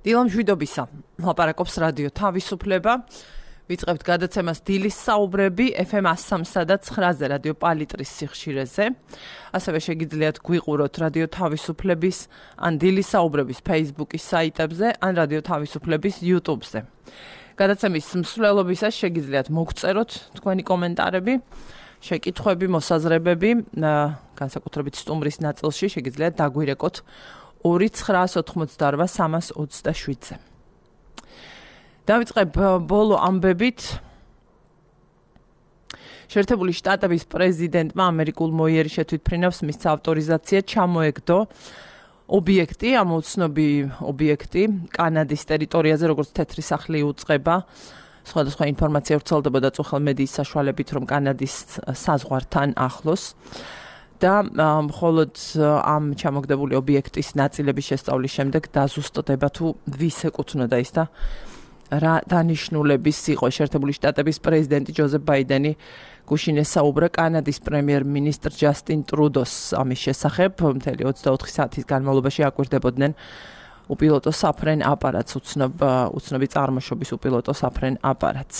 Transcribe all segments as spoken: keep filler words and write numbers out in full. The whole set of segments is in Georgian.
დილამშვიდობისა ლაპარაკობს რადიო თავისუფლება. ვიწყებთ გადაცემას დილის საუბრები ეფ ემ one oh three და nine-ზე რადიო პალიტრის სიხშირეზე. ასევე შეგიძლიათ გვიყუროთ რადიო თავისუფლების ან დილის საუბრების Facebook-ის საიტებზე ან რადიო თავისუფლების YouTube-ზე. გადაცემის მსვლელობისას შეგიძლიათ მოგწეროთ თქვენი კომენტარები, შეკითხვები, მოსაზრებები, განსაკუთრებით სტუმრის ნაწილში შეგიძლიათ დაგვირეკოთ ორი ცხრაას ოთხმოცდაორვა სამას ოცდაშვიდზე. დავიწყებ ბოლო ამბებით. შეერთებული შტატების პრეზიდენტმა ამერიკულ მოიერის შეთვითფრინავს მისცა ავტორიზაცია ჩამოეგდო ობიექტი, ამოცნობი ობიექტი კანადის ტერიტორიაზე, როგორც თეთრი სახლი უწყება. სხვადასხვა ინფორმაცია ვრცელდებოდა წუხელ მედიის საშუალებით, რომ კანადის საზღვართან ახლოს. და მხოლოდ ამ ჩამოგდებული ობიექტის ნაწილების შესწავლის შემდეგ დაზუსტდება თუ ვის ეკუთვნოდა ის და რა დანიშნულების იყო. შეერთებული შტატების პრეზიდენტი ჯოზეფ ბაიდენი გუშინ ესაუბრა კანადის პრემიერ-მინისტრ ჯასტინ ტრუდოს ამის შესახებ. მთელი ოცდაოთხი საათის განმავლობაში აკვირდებოდნენ უპილოტო საფრენ აპარატს, უცნობ უცნობი წარმოშობის უპილოტო საფრენ აპარატს.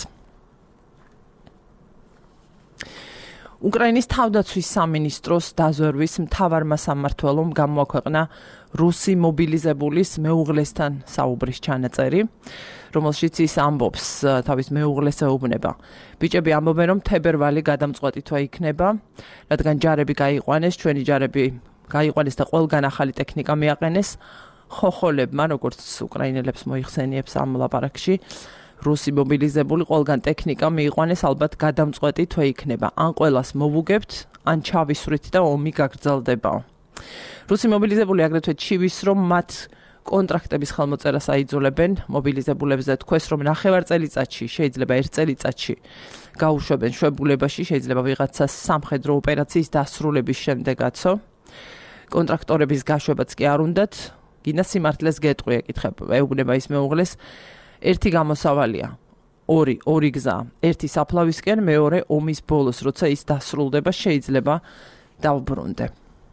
უკრაინის თავდაცვის სამინისტროს დაზვერვის მთავარმა სამმართველომ გამოაქვეყნა რუსი მობილიზებულის მეუღლესთან საუბრის ჩანაწერი, რომელშიც ის ამბობს თავის მეუღლეს ეუბნება. ბიჭები ამბობენ, რომ თებერვალი გადამწყვეტი თვე იქნება, რადგან ჯარები გაიყვანეს, ჩვენი ჯარები გაიყვანეს და ყველგან ახალი ტექნიკა მიაყენეს ხოხოლებმა, როგორც უკრაინელებს მოიხსენიებს ამ ლაპარაკში. რუსი მობილიზებული ყველგან ტექნიკა მიიყვანეს, ალბათ გადამწყვეტი თვე იქნება. ან ყველას მოვუგებთ, ან ჩავისვრით და ომი გაგრძელდება. რუსი მობილიზებული აგრეთვე ჩივის, რომ მათ კონტრაქტების ხელმოწერას აიძულებენ. მობილიზებულებზე თქვეს, რომ ნახევარ წელიწადში, შეიძლება ერთ წელიწადში გაუშვებენ შვებულებაში, შეიძლება ვიღაცას სამხედრო ოპერაციის დასრულების შემდეგაცო. კონტრაქტორების გაშვებაც კი არ უნდათ. გინდა სიმართლეს გეტყვი, ეკითხებ, ეუბნება ის მეუღლეს. ერთი გამოსავალია, ორი, ორი გზა, ერთი საფლავისკენ, მეორე ომის ბოლოს, როცა ის დასრულდება, შეიძლება დავბრუნდე.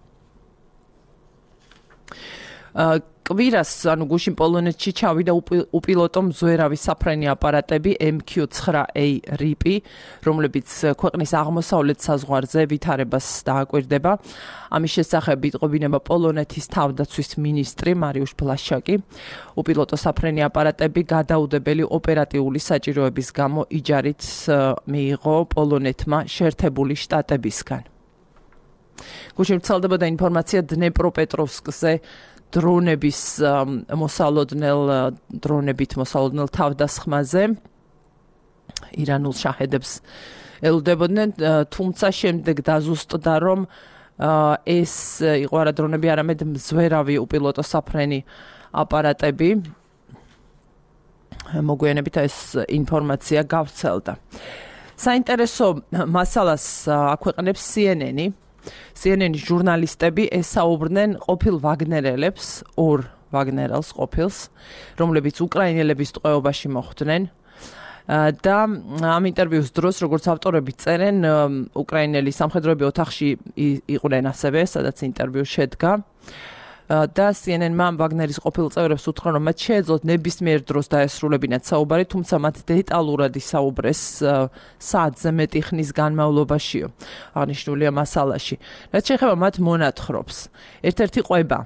კვირას, ანუ გუშინ პოლონეთში ჩავიდა უპილოტო მზვერავი საფრენი აპარატები ემ კიუ nine A რიპი, რომლებიც ქვეყნის აღმოსავლეთ საზღვარზე ვითარებას დააკვირდება. ამის შესახებ იტყობინება პოლონეთის თავდაცვის მინისტრი მარიუშ ბლაშაკი. უპილოტო საფრენი აპარატები გადაუდებელი ოპერატიული საჭიროების გამო იჯარით მიიღო პოლონეთმა შეერთებული შტატებისგან. გუშინ ვრცელდებოდა ინფორმაცია დნეპროპეტროვსკზე დრონების მოსალოდნელ დრონებით მოსალოდნელ თავდასხმაზე ირანულ შაჰედებს ელოდებოდნენ, თუმცა შემდეგ დაზუსტდა, რომ ეს იყო არა დრონები, არამედ მზვერავი უპილოტო საფრენი აპარატები. მოგვიანებით ეს ინფორმაცია გავრცელდა. საინტერესო მასალას აქვეყნებს C N N-ი. C N N-ის ჟურნალისტები ესაუბრნენ ყოფილ ვაგნერელებს, ორ ვაგნერელს ყოფილს, რომლებიც უკრაინელების ტყვეობაში მოხვდნენ. და ამ ინტერვიუს დროს, როგორც ავტორები წერენ, უკრაინელი სამხედროები ოთახში იყვნენ ასევე, სადაც ინტერვიუ შედგა. და C N N-მა ვაგნერის ყოფილ წევრებს უთხრა, რომ მათ შეეძლოთ ნებისმიერ დროს დაესრულებინათ საუბარი, თუმცა მათ დეტალურად ისაუბრეს საათზე მეტი ხნის განმავლობაშიო. აღნიშნულია მასალაში. რაც შეეხება მათ მონათხრობს. ერთ-ერთი ყვება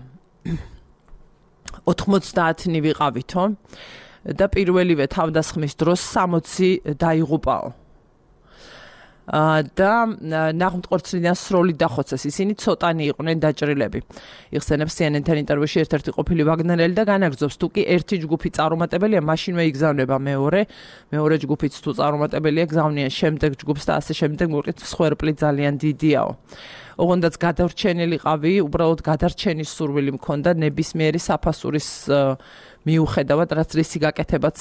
ოთხმოცდაათი ვიყავითო და პირველივე თავდასხმის დროს სამოცი დაიღუპაო. და ნაღმწყორცლიდან სროლი დახოცეს. ისინი ცოტანი იყვნენ დაჭრილები. იხსენებს C N N-თან ინტერვიუში ერთ-ერთი ყოფილი ვაგნერელი და განაგრძობს, თუ კი ერთი ჯგუფი წარუმატებელია, მაშინვე იგზავნება მეორე, მეორე ჯგუფიც თუ წარუმატებელია, გზავნიან შემდეგ ჯგუფს და ასე შემდეგ, მოკლედ სხვერპლი ძალიან დიდიაო. ოღონდაც გადარჩენილიყავი, უბრალოდ გადარჩენის სურვილი მქონდა ნებისმიერი საფასურის მიუხედავად, რაც რისი გაკეთებაც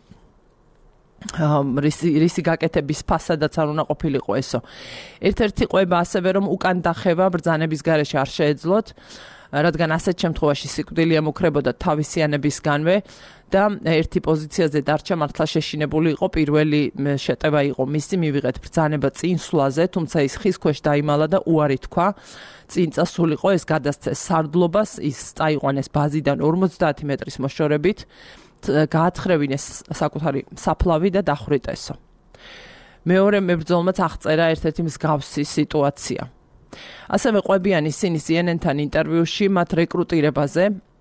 რისი რისი გაკეთების ფასადაც არ უნდა ყოფილიყო ესო. ერთ-ერთი ყვება ასევე, რომ უკან დახევა ბრძანების გარეშე არ შეეძლოთ, რადგან ასეთ შემთხვევაში სიკვდილი ემუქრებოდა თავისიანებისგანვე და ერთი პოზიციაზე დარჩა მართლა შეშინებული იყო. პირველი შეტევა იყო მისი მივიღეთ ბრძანება წინსვლაზე, თუმცა ის ხის ქვეშ დაიმალა და უარი თქვა. წინ წასულიყო, ეს გადასცეს სარდლობას, ის წაიყვანეს ბაზიდან ორმოცდაათი მეტრის მოშორებით გაათხრევინეს საკუთარი საფლავი და დახვრიტესო. მეორე მებრძოლმაც აღწერა ერთ-ერთი მსგავსი სიტუაცია. ასევე ყვებიან ისინი C N N-თან ინტერვიუში მათ რეკრუტირებაზე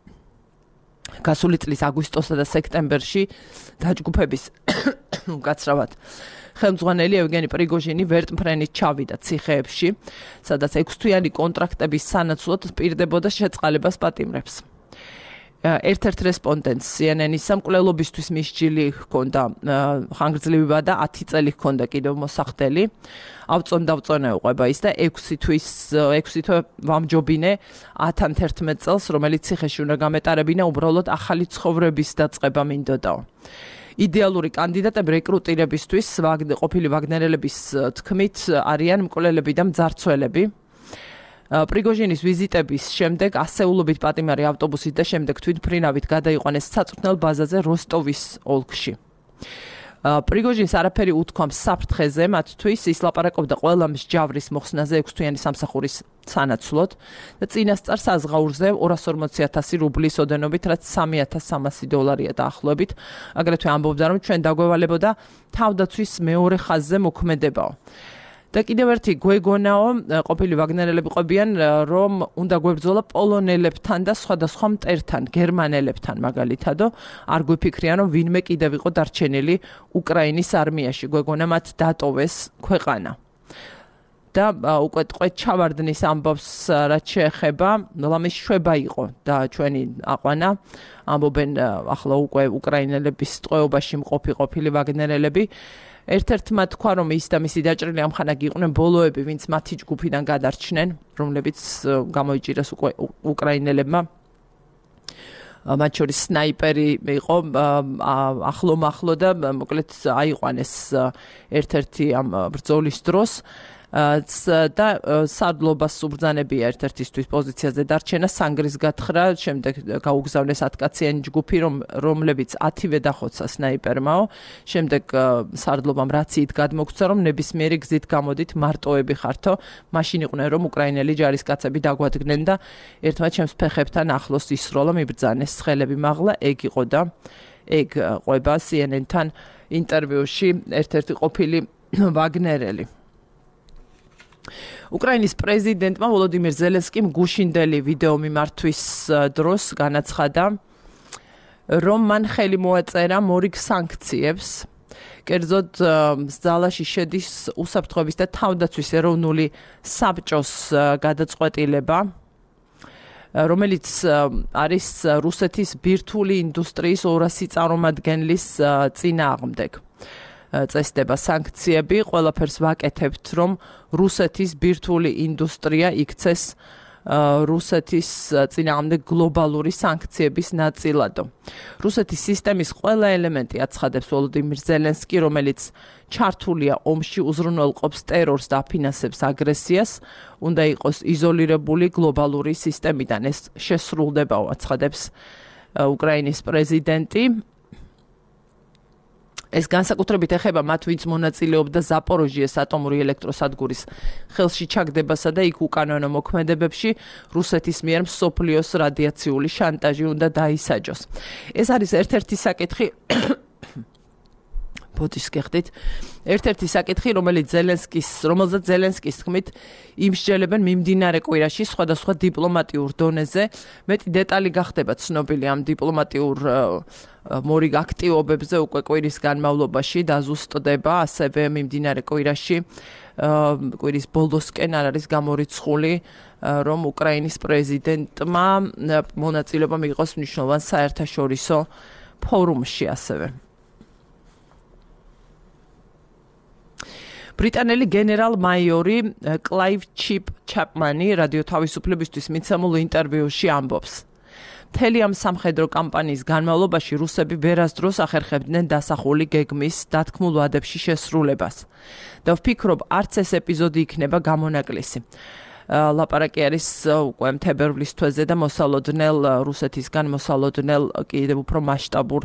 გასული წლის აგვისტოსა და სექტემბერში დაჯგუფების გაცრავად ხელმძღვანელი ევგენი პრიგოჟინი ვერტმფრენით ჩავიდა ციხეებში, სადაც ექვსთვიანი კონტრაქტების სანაცვლოდ პირდებოდა შეწყალებას პატიმრებს. ერთ-ერთ რესპონდენტს C N N-ის სამკვლელობისთვის მისჯილი ჰქონდა ხანგრძლივი და ათი წელი ჰქონდა კიდევ მოსახდელი. ავწონ-დავწონა უყვება ის და ექვსი თვის ექვსი თვე ვამჯობინე ათან თერთმეტ წელს, რომელიც ციხეში უნდა გამეტარებინა, უბრალოდ ახალი ცხოვრების დაწყება მინდოდაო. იდეალური კანდიდატები რეკრუტირებისთვის ყოფილი ვაგნერელების თქმით არიან მკვლელები და მძარცველები. პრიგოჟინის ვიზიტების შემდეგ ასეულობით პატიმარი ავტობუსით და შემდეგ თვითმფრინავით გადაიყვანეს საწვრთნელ ბაზაზე როსტოვის ოლქში. პრიგოჟინს არაფერი უთქვამს საფრთხეზე, მათთვის ის ლაპარაკობდა ყველა მსჯავრის მოხსნაზე ექვსთვიანი სამსახურის სანაცვლოდ და წინასწარ საზღაურზე ორას ორმოცი ათასი რუბლის ოდენობით, რაც სამი ათას სამასი დოლარია დაახლოებით. აგრეთვე ამბობდა, რომ ჩვენ დაგვევალებოდა თავდაცვის მეორე ხაზზე მოქმედებაო. და კიდევ ერთი გვეგონაო, ყოფილი ვაგნერელები ყვებიან, რომ უნდა გვებრძოლა პოლონელებთან და სხვადასხვა მტერთან, გერმანელებთან მაგალითადო, არ გვიფიქრიან, რომ ვინმე კიდევ იყო დარჩენილი უკრაინის არმიაში, გვეგონა მათ დატოვეს ქვეყანა. და უკვე ტყვედ ჩავარდნის ამბავს რაც შეეხება, ლამის შვება იყო და ჩვენი აყვანა, ამბობენ ახლა უკვე უკრაინელების ტყვეობაში მყოფი ყოფილი ვაგნერელები. ერთ-ერთმა თქვა, რომ ის და მისი დაჭრილი ამხანაგი იყვნენ ბოლოები, ვინც მათი ჯგუფიდან გადარჩნენ, რომლებიც გამოიჭირეს უკვე უკრაინელებმა. მათ შორის სნაიპერი იყო ახლო-მახლო და მოკლედ აიყვანეს ერთ-ერთი ამ ბრძოლის დროს. და სარდლობას უბრძანებია ერთ-ერთისთვის პოზიციაზე დარჩენა, სანგრის გათხრა, შემდეგ გაუგზავნეს ათკაციანი ჯგუფი, რომლებიც ათივე დახოცა სნაიპერმაო, შემდეგ სარდლობამ რაციით გადმოგცდა, რომ ნებისმიერი გზით გამოდით მარტოები ხართო, მაშინ იყვნენ, რომ უკრაინელი ჯარისკაცები დაგვადგნენ და ერთმა ჩემს ფეხებთან ახლოს ისროლა, მიბრძანეს ცხელები მაღლა, ეგ იყო და ეგ ყვება C N N-თან ინტერვიუში ერთ-ერთი ყოფილი ვაგნერელი. უკრაინის პრეზიდენტმა ვოლოდიმირ ზელენსკიმ გუშინდელი ვიდეო მიმართვის დროს განაცხადა, რომ მან ხელი მოაწერა მორიგ სანქციებს. კერძოდ ძალაში შედის უსაფრთხოების და თავდაცვის ეროვნული საბჭოს გადაწყვეტილება, რომელიც არის რუსეთის ბირთვული ინდუსტრიის ორასი წარმომადგენლის წინააღმდეგ. წესდება სანქციები, ყველაფერს ვაკეთებთ, რომ რუსეთის ბირთვული ინდუსტრია იქცეს რუსეთის წინააღმდეგ გლობალური სანქციების ნაწილადო. რუსეთის სისტემის ყველა ელემენტი აცხადებს ვოლოდიმირ ზელენსკი, რომელიც ჩართულია ომში, უზრუნველყოფს ტერორს და აფინანსებს აგრესიას, უნდა იყოს იზოლირებული გლობალური სისტემიდან. ეს შესრულდებაო, აცხადებს უკრაინის პრეზიდენტი. ეს განსაკუთრებით ეხება მათ, ვინც მონაწილეობდა ზაპოროჟიეს ატომური ელექტროსადგურის ხელში ჩაგდებასა და იქ უკანონო მოქმედებებში რუსეთის მიერ მსოფლიოს რადიაციული შანტაჟი უნდა დაისაჯოს. ეს არის ერთ-ერთი საკითხი ბოდის გეხდით. ერთ-ერთი საკითხი, რომელიც ზელენსკის, რომელზეც ზელენსკის თქმით, იმსჯელებენ მიმდინარე კვირაში სხვადასხვა დიპლომატიურ დონეზე. მეტი დეტალი გახდება ცნობილი ამ დიპლომატიურ მორიგ აქტივობებზე უკვე კვირის განმავლობაში დაზუსტდება, ასევე მიმდინარე კვირაში კვირის ბოლოსკენ არ არის გამორიცხული, რომ უკრაინის პრეზიდენტმა მონაწილეობა მიიღოს მნიშვნელოვან საერთაშორისო ფორუმში ასევე. ბრიტანელი გენერალ-მაიორი კლაივ ჩიპ ჩაპმანი რადიო თავისუფლებისთვის მიცემულ ინტერვიუში ამბობს. მთელი ამ სამხედრო კამპანიის განმავლობაში რუსები ვერასდროს ახერხებდნენ დასახული გეგმის დათქმულ ვადებში შესრულებას. და ვფიქრობ, არც ეს ეპიზოდი იქნება გამონაკლისი. ლაპარაკი არის უკვე თებერვლის თვეზე და მოსალოდნელ რუსეთისგან მოსალოდნელ კიდევ უფრო მასშტაბურ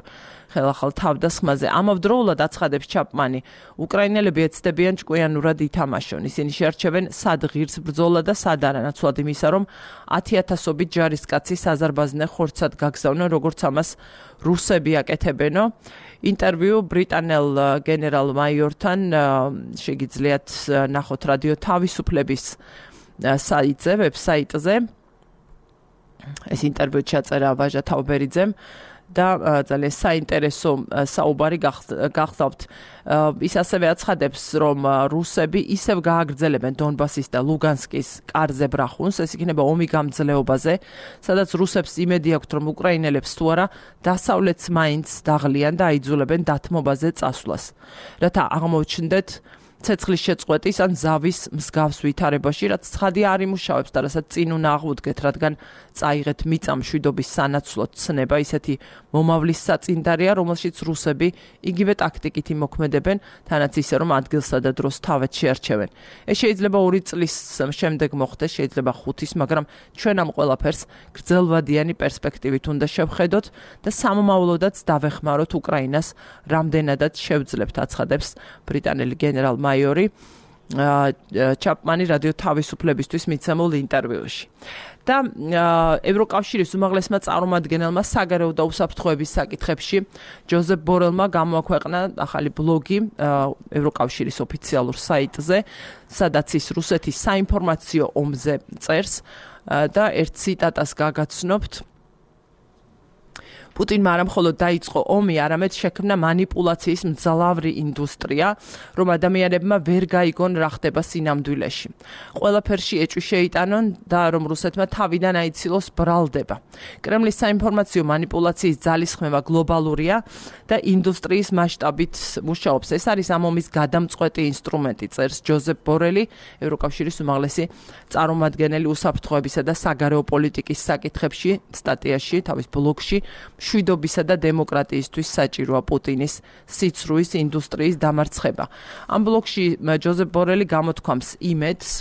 ხელახალ თავდასხმაზე. ამავდროულად აცხადებს ჩაპმანი, უკრაინელები ეცდებიან ჭკვიანურად ითამაშონ. ისინი შეარჩევენ სად ღირს ბრძოლა და სად არა, ნაცვლად იმისა, რომ ათი ათასობით ჯარისკაცი საზარბაზნე ხორცად გაგზავნონ, როგორც ამას რუსები აკეთებენო. ინტერვიუ ბრიტანელ გენერალ მაიორთან შეგიძლიათ ნახოთ რადიო თავისუფლების საიტზე, ვებსაიტზე. ეს ინტერვიუ ჩაწერა ვაჟა თავბერიძემ და ძალიან საინტერესო საუბარი გახსოვთ. ის ასევე აცხადებს, რომ რუსები ისევ გააგრძელებენ დონბასის და ლუგანსკის კარზე ბრახუნს, ეს იქნება ომი გამძლეობაზე, სადაც რუსებს იმედი აქვთ, რომ უკრაინელებს თუ არა დასავლეთს მაინც დაღლიან და აიძულებენ დათმობაზე წასვლას. რათა აღმოჩნდეთ ცეცხლის შეწყვეტის ან ზავის მსგავს ვითარებაში, რაც ცხადია არ იმუშავებს და რასაც წინ უნდა აღვდგეთ, რადგან წაიღეთ მიწა მშვიდობის სანაცვლოდ ცნება, ისეთი მომავლის საწინდარია, რომელშიც რუსები იგივე ტაქტიკით იმოქმედებენ, თანაც ისე რომ ადგილსა და დროს თავად შეარჩევენ. ეს შეიძლება ორი წლის შემდეგ მოხდეს, შეიძლება ხუთის, მაგრამ ჩვენ ამ ყველაფერს გრძელვადიანი პერსპექტივით უნდა შევხედოთ და სამომავლოდაც დავეხმაროთ უკრაინას, რამდენადაც შევძლებთ, აცხადებს ბრიტანელი გენერალ მაიორი ჩაპმანი რადიო თავისუფლებისთვის მიცემულ ინტერვიუში. და ევროკავშირის უმაღლესმა წარმომადგენელმა საგარეო და უსაფრთხოების საკითხებში ჯოზეფ ბორელმა გამოაქვეყნა ახალი ბლოგი ევროკავშირის ოფიციალურ საიტზე, სადაც ის რუსეთის საინფორმაციო ომზე წერს და ერთ ციტატას გაგაცნობთ. პუტინმა არა მხოლოდ დაიწყო ომი, არამედ შექმნა манипуляციის მძლავრი ინდუსტრია, რომ ადამიანებმა ვერ გაიგონ რა ხდება სინამდვილეში. ყველაფერში ეჭვი შეიტანონ და რომ რუსეთმა თავიდან აიცილოს ბრალდება. კრემლის საინფორმაციო манипуляციის ძალისხმევა გლობალურია და ინდუსტრიის მასშტაბით მუშაობს. ეს არის ამ ომის გადამწყვეტი ინსტრუმენტი, წერს ჯოზეფ ბორელი, ევროკავშირის უმაღლესი წარმომადგენელი უსაფრთხოებისა და საგარეო პოლიტიკის საკითხებში სტატიაში, თავის ბლოგში. მშვიდობისა და დემოკრატიისთვის საჭიროა პუტინის სიცრუის ინდუსტრიის დამარცხება. ამ ბლოგში ჯოზეფ ბორელი გამოთქვამს იმედს,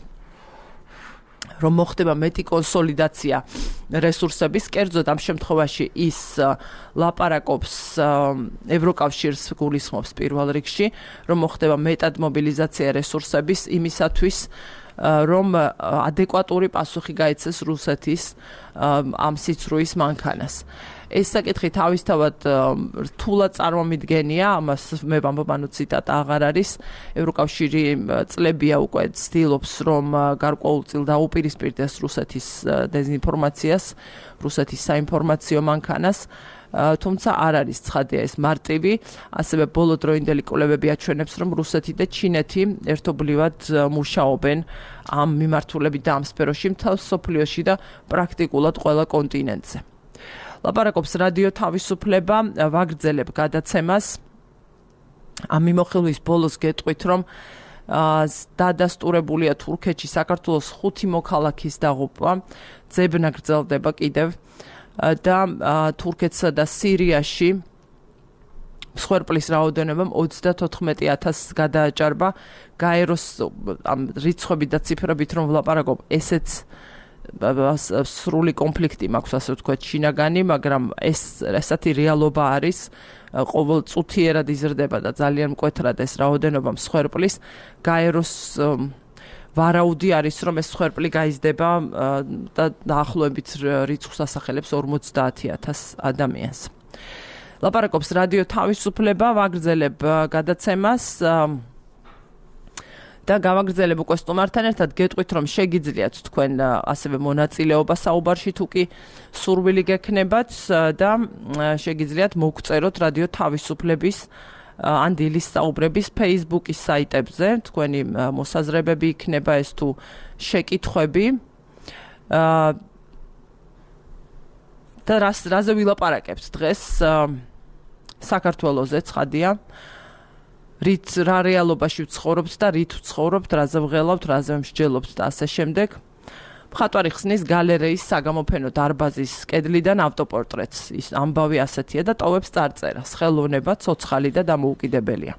რომ მოხდება მეტი კონსოლიდაცია რესურსების, კერძოდ ამ შემთხვევაში ის ლაპარაკობს ევროკავშირს გულისხმობს პირველ რიგში, რომ მოხდება მეტად მობილიზაცია რესურსების იმისათვის, რომ ადეკვატური პასუხი გაეცეს რუსეთის ამ სიცრუის მანქანას. ეს საკითხი თავისთავად რთულად წარმომიდგენია, ამას მე ვამბობ, ანუ ციტატა აღარ არის. ევროკავშირი წლებია უკვე ცდილობს, რომ გარკვეულწილ დაუპირისპირდეს რუსეთის დეზინფორმაციას, რუსეთის საინფორმაციო მანქანას. თუმცა არ არის ცხადია ეს მარტივი, ასევე ბოლოდროინდელი კვლევები აჩვენებს, რომ რუსეთი და ჩინეთი ერთობლივად მუშაობენ ამ მიმართულებით და ამ სფეროში მთელ მსოფლიოში და პრაქტიკულად ყველა კონტინენტზე. ლაპარაკობს რადიო თავისუფლება, ვაგრძელებ გადაცემას. ამ მიმოხილვის ბოლოს გეტყვით, რომ დადასტურებულია თურქეთში საქართველოს ხუთი მოქალაქის დაღუპვა, ძებნა გრძელდება კიდევ და თურქეთსა და სირიაში მსხვერპლის რაოდენობამ ოცდათოთხმეტი ათასს გადააჭარბა. გაეროს ამ რიცხვებით და ციფრებით რომ ვლაპარაკობ, ესეც სრული კონფლიქტი მაქვს, ასე ვთქვათ, შინაგანი, მაგრამ ეს ესეთი რეალობა არის, ყოველ წუთიერად იზრდება და ძალიან მკვეთრად ეს რაოდენობა მსხვერპლის. გაეროს ვარაუდი არის, რომ ეს მსხვერპლი გაიზრდება და დაახლოებით რიცხვს ასახელებს ორმოცდაათი ათას ადამიანს. ლაპარაკობს რადიო თავისუფლება, ვაგრძელებ გადაცემას და გავაგრძელებ უკვე სტუმართან ერთად, გეტყვით, რომ შეგიძლიათ თქვენ ასევე მონაწილეობა საუბარში თუ კი სურვილი გექნებათ და შეგიძლიათ მოგწეროთ რადიო თავისუფლების ან დილის საუბრების Facebook-ის საიტებზე, თქვენი მოსაზრებები იქნება ეს თუ შეკითხვები. და რას რაზე ვილაპარაკებთ დღეს საქართველოზე, ცხადია. რით რა რეალობაში ვცხოვრობთ და რით ვცხოვრობთ, რაზე ვღელავთ, რაზე ვმსჯელობთ და ასე შემდეგ. მხატვარი ხსნის გალერეის საგამოფენო დარბაზის კედლიდან ავტოპორტრეტს. ის ამბავი ასეთია და ტოვებს წარწერას. ხელოვნება, ცოცხალი და დამოუკიდებელია.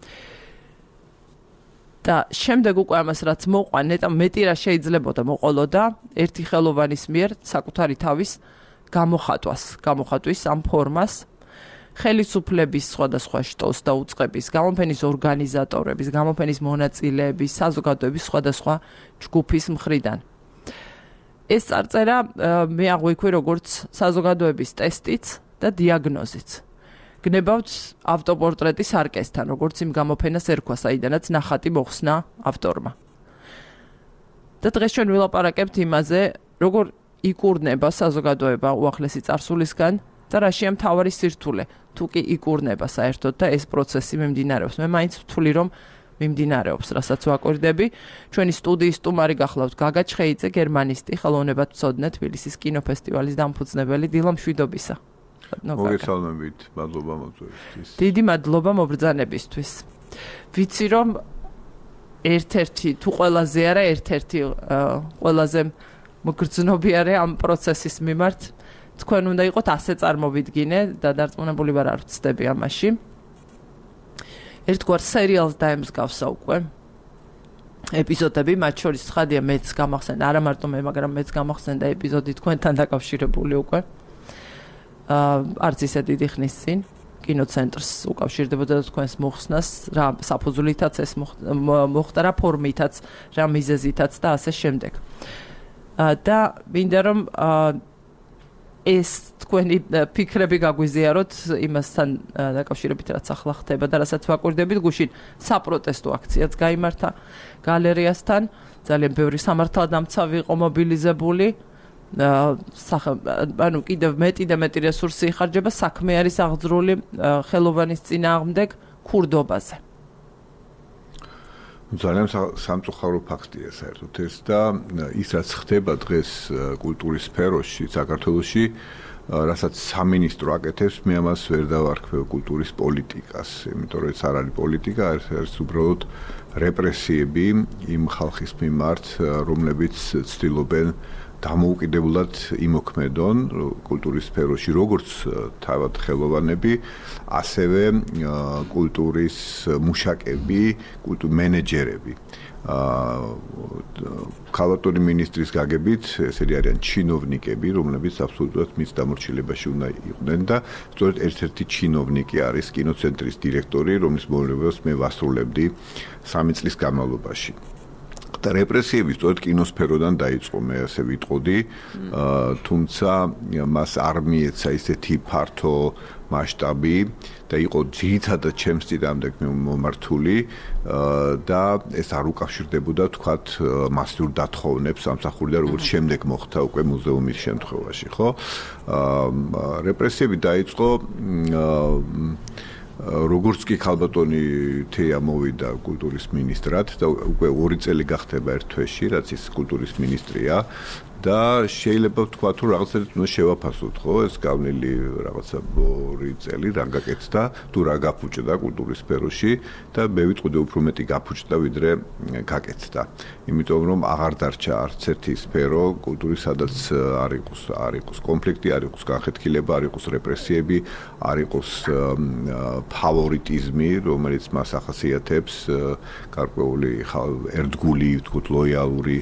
და შემდეგ უკვე ამას რაც მოყვა, ნეტა მეტი რა შეიძლებოდა მოყოლოდა ერთი ხელოვანის მიერ საკუთარი თავის გამოხატვას, გამოხატვის ამ ფორმას. ხელისუფლების სხვადასხვა შტოს და უწყების, გამოფენის ორგანიზატორების, გამოფენის მონაწილეების, საზოგადოების სხვადასხვა ჯგუფის მხრიდან. ეს წარწერა მე აღვიქვი როგორც საზოგადოების ტესტიც და დიაგნოზიც. გნებავთ ავტოპორტრეტის არკესთან, როგორც იმ გამოფენას ერქვა, საიდანაც ნახატი მოხსნა ავტორმა. და დღეს ჩვენ ვილაპარაკებთ იმაზე, როგორ იკურნება საზოგადოება უახლესი წარსულისგან და რაშია მთავარი სირთულე, თუ კი იკურნება საერთოდ და ეს პროცესი მიმდინარეობს. მე მაინც ვთვლი, რომ მიმდინარეობს, რასაც ვაკვირდები. ჩვენი სტუდიის სტუმარი გახლავთ გაგა ჩხეიძე, გერმანისტი, ხელოვნებათმცოდნე, თბილისის კინოფესტივალის დამფუძნებელი. დილა მშვიდობისა. მოგესალმებით, მადლობა მოწვევისთვის. დიდი მადლობა მობრძანებისთვის. ვიცი, რომ ერთ-ერთი თუ ყველაზე არა, ერთ-ერთი ყველაზე მოგრძნობიარე ამ პროცესის მიმართ თქვენ უნდა იყოთ ასე წარმოვიდგინე და დარწმუნებული ვარ არ ვცდები ამაში. ერთგვარ სერიალს დაემსგავსა უკვე ეპიზოდები, მათ შორის ცხადია მეც გამახსენდა, არა მარტო მე, მაგრამ მეც გამახსენდა ეპიზოდი თქვენთან დაკავშირებული უკვე. არც ისე დიდი ხნის წინ კინოცენტრს უკავშირდებოდა თქვენს მოხსნას, რა საფუძვლითაც ეს მოხდა, რა ფორმითაც, რა მიზეზითაც და ასე შემდეგ. და მინდა რომ ეს თქვენი ფიქრები გაგვიზიაროთ იმასთან დაკავშირებით, რაც ახლა ხდება და რასაც ვაკვირდებით გუშინ საპროტესტო აქციაც გაიმართა გალერეასთან, ძალიან ბევრი სამართალდამცავი იყო მობილიზებული. ანუ კიდევ მეტი და მეტი რესურსი იხარჯება საქმე არის აღძრული ხელოვანის წინააღმდეგ ქურდობაზე. ძალიან სამწუხარო ფაქტია საერთოდ ეს და ის რაც ხდება დღეს კულტურის სფეროში საქართველოში, რასაც სამინისტრო აკეთებს, მე ამას ვერ დავარქმევ კულტურის პოლიტიკას, იმიტომ რომ ეს არ არის პოლიტიკა, ეს უბრალოდ რეპრესიები იმ ხალხის მიმართ, რომლებიც ცდილობენ დამოუკიდებლად იმოქმედონ კულტურის სფეროში, როგორც თავად ხელოვანები, ასევე კულტურის მუშაკები, კულტურის მენეჯერები. ქალბატონი მინისტრის გაგებით, ესენი არიან ჩინოვნიკები, რომლებიც აბსოლუტურად მის დამორჩილებაში უნდა იყვნენ და სწორედ ერთ-ერთი ჩინოვნიკი არის კინოცენტრის დირექტორი, რომლის მოვალეობას მე ვასრულებდი სამი წლის განმავლობაში. და რეპრესიები სწორედ კინოსფეროდან დაიწყო, მე ასე ვიტყოდი, თუმცა მას არ მიეცა ისეთი ფართო მასშტაბი და იყო ძირითადად ჩემს წინააღმდეგ მომართული და ეს არ უკავშირდებოდა თქვათ მასიურ დათხოვნებს სამსახურიდან, როგორც შემდეგ მოხდა უკვე მუზეუმის შემთხვევაში, ხო? რეპრესიები დაიწყო როგორც კი ქალბატონი თეა მოვიდა კულტურის მინისტრად და უკვე ორი წელი გახდება ერთ თვეში, რაც ის კულტურის მინისტრია და შეიძლება ვთქვა თუ რაღაცა უნდა შევაფასოთ, ხო? ეს გავლილი რაღაცა ორი წელი რა გაკეთდა, თუ რა გაფუჭდა კულტურის სფეროში და მე ვიტყოდი უფრო მეტი გაფუჭდა ვიდრე გაკეთდა. იმიტომ რომ აღარ დარჩა არც ერთი სფერო კულტურის, სადაც არ იყოს არ იყოს კონფლიქტი, არ იყოს განხეთქილება, არ იყოს რეპრესიები, არ იყოს ფავორიტიზმი, რომელიც მას ახასიათებს, გარკვეული ერთგული, ვთქვათ, ლოიალური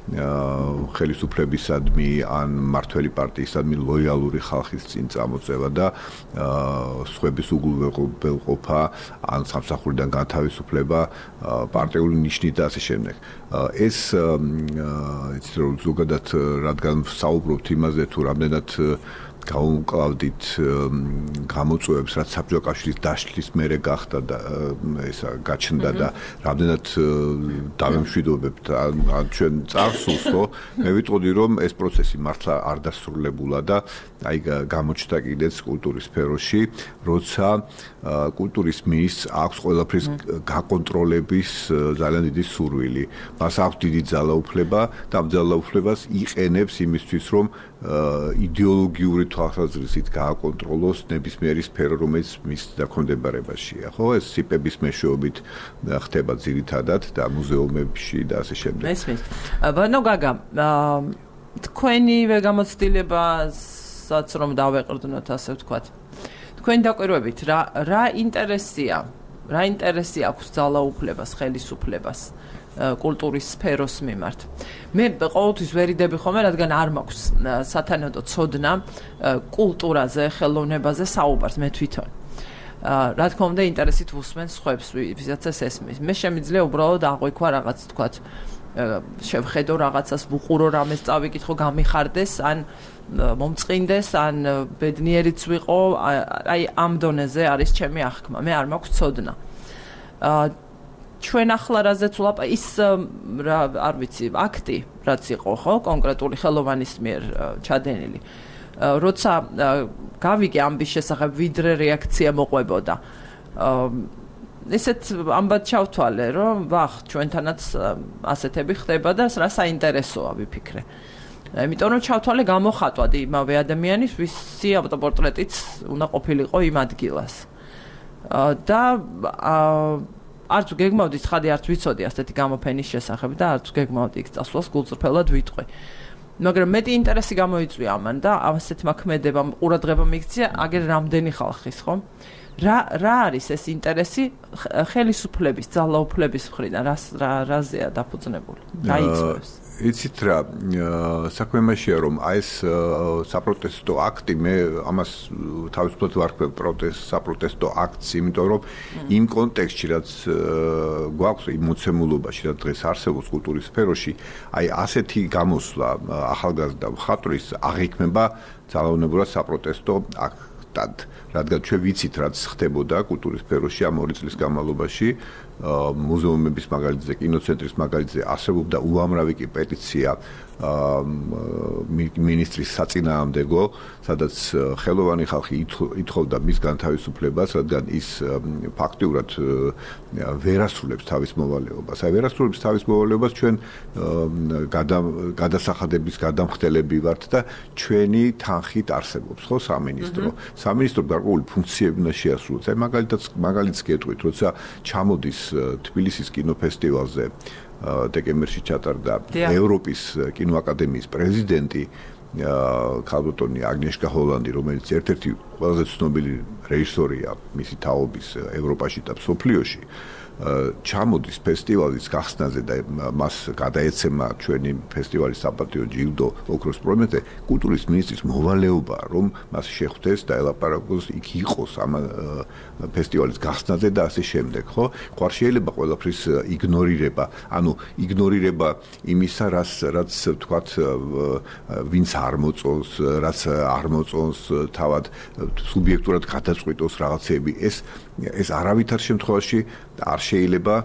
ხელისუფლებისადმი ან მმართველი პარტიისადმი ლოიალური ხალხის წინ წამოწევა და სხვების უგულვებელყოფა ან სამსახურიდან განთავისუფლება პარტიული ნიშნით და ასე შემდეგ. ეს იცით რომ ზოგადად რადგან საუბრობთ იმაზე თუ რამდენად გავუმკლავდით გამოწვევებს, რაც საბჭოთა კავშირის დაშლის მერე გახდა და ესა გაჩნდა და რამდენად დავემშვიდობებთ ან ჩვენ წარსულს, ხო? მე ვიტყოდი რომ ეს პროცესი მართლა არ დასრულებულა და აი გამოჩნდა კიდეც კულტურის სფეროში, როცა კულტურის მინისტრს აქვს ყველაფრის გაკონტროლების ძალიან დიდი სურვილი. მას აქვს დიდი ძალაუფლება და ამ ძალაუფლებას იყენებს იმისთვის, რომ იდეოლოგიური თვალსაზრისით გააკონტროლოს ნებისმიერი სფერო, რომელიც მის დაქვემდებარებაშია, ხო? ეს სიპების მეშვეობით ხდება ძირითადად და მუზეუმებში და ასე შემდეგ. მესმის. ბანო გაგა, თქვენივე გამოცდილებასაც რომ დავეყრდნოთ, ასე ვთქვათ. თქვენი დაკვირვებით, რა რა ინტერესია, რა ინტერესი აქვს ძალაუფლებას, ხელისუფლებას კულტურის სფეროს მიმართ. მე ყოველთვის ვერიდები ხოლმე, რადგან არ მაქვს სათანადო ცოდნა კულტურაზე, ხელოვნებაზე საუბარს მე თვითონ. რა თქმა უნდა ინტერესით უსმენს სხვებს, ვისაც ეს ესმის. მე შემიძლია უბრალოდ აღვიქვა რაღაც თქვა შევხედო რაღაცას, ვუყურო რამეს წავიკითხო, გამიხარდეს, ან მომწყინდეს, ან ბედნიერიც ვიყო, აი ამ დონეზე არის ჩემი აღქმა. მე არ მაქვს ცოდნა. ჩვენ ახლა რაზეც ვლაპარაკობ, ის რა არ ვიცი, აქტი, რაც იყო, ხო, კონკრეტული ხელოვანის მიერ ჩადენილი. როცა გავიგე ამის შესახებ, ვიდრე რეაქცია მოყვებოდა. ესეთ ამბად ჩავთვალე, რომ ვახ, ჩვენთანაც ასეთები ხდება და რა საინტერესოა ვიფიქრე. იმიტომ რომ ჩავთვალე გამოხატვად იმავე ადამიანის, ვისი ავტოპორტრეტიც უნდა ყოფილიყო იმ ადგილას. და არც გეგმავდი ცხადი არც ვიცოდი ასეთი გამოფენის შესახებ და არც გეგმავდი იქ წასვლას გულწრფელად ვიტყვი. მაგრამ მეტი ინტერესი გამოიწვია ამან და ასეთმა ქმედებამ ყურადღება მიქცია აგერ რამდენი ხალხის, ხო? რა რა არის ეს ინტერესი ხელისუფლების, ძალაუფლების მხრიდან, რა რაზეა დაფუძნებული? დაიწვევს. იცით რა, საქმე იმაშია, რომ აი ეს საპროტესტო აქტი, მე ამას თავისუფლად ვარქვევ პროტესტ, საპროტესტო აქტს, იმიტომ რომ იმ კონტექსტში, რაც გვაქვს იმ მოცემულობაში, რაც დღეს არსებობს კულტურის სფეროში, აი ასეთი გამოსვლა ახალგაზრდა მხატვრის აღიქმება ძალაუნებურად საპროტესტო აქტად, რადგან ჩვენ ვიცით, რაც ხდებოდა კულტურის სფეროში ამ ორი წლის განმავლობაში, მუზეუმების მაგალითზე, კინოცენტრის მაგალითზე არსებობდა უამრავი კი პეტიცია მინისტრის საწინააღმდეგო, სადაც ხელოვანი ხალხი ითხოვდა მის განთავისუფლებას, რადგან ის ფაქტიურად ვერასრულებს თავის მოვალეობას. აი ვერასრულებს თავის მოვალეობას ჩვენ გადასახადების გადამხდელები ვართ და ჩვენი თანხით არსებობს, ხო, სამინისტრო. სამინისტრო გარკვეული ფუნქციები უნდა შეასრულოს. აი მაგალითად მაგალითს გეტყვით, როცა ჩამოდის თბილისის კინოფესტივალზე დეკემბერში ჩატარდა ევროპის კინოაკადემიის პრეზიდენტი ქალბატონი აგნიეშკა ჰოლანდი, რომელიც ერთ-ერთი ყველაზე ცნობილი რეჟისორია მისი თაობის ევროპაში და მსოფლიოში, ჩამოდის ფესტივალის გახსნაზე და მას გადაეცემა ჩვენი ფესტივალის საპატიო ჯილდო ოქროს პრემიაზე, კულტურის მინისტრის მოვალეობაა, რომ მას შეხვდეს და ელაპარაკოს, იქ იყოს ამ ფესტივალის გახსნაზე და ასე შემდეგ, ხო? ხوار შეიძლება ყველაფრის იგნორირება, ანუ იგნორირება იმისა, რაც რაც თქვათ, ვინც არ მოწონს, რაც არ მოწონს, თავად სუბიექტურად გადაწყვიტოს რაღაცები, ეს ეს არავითარ შემთხვევაში არ შეიძლება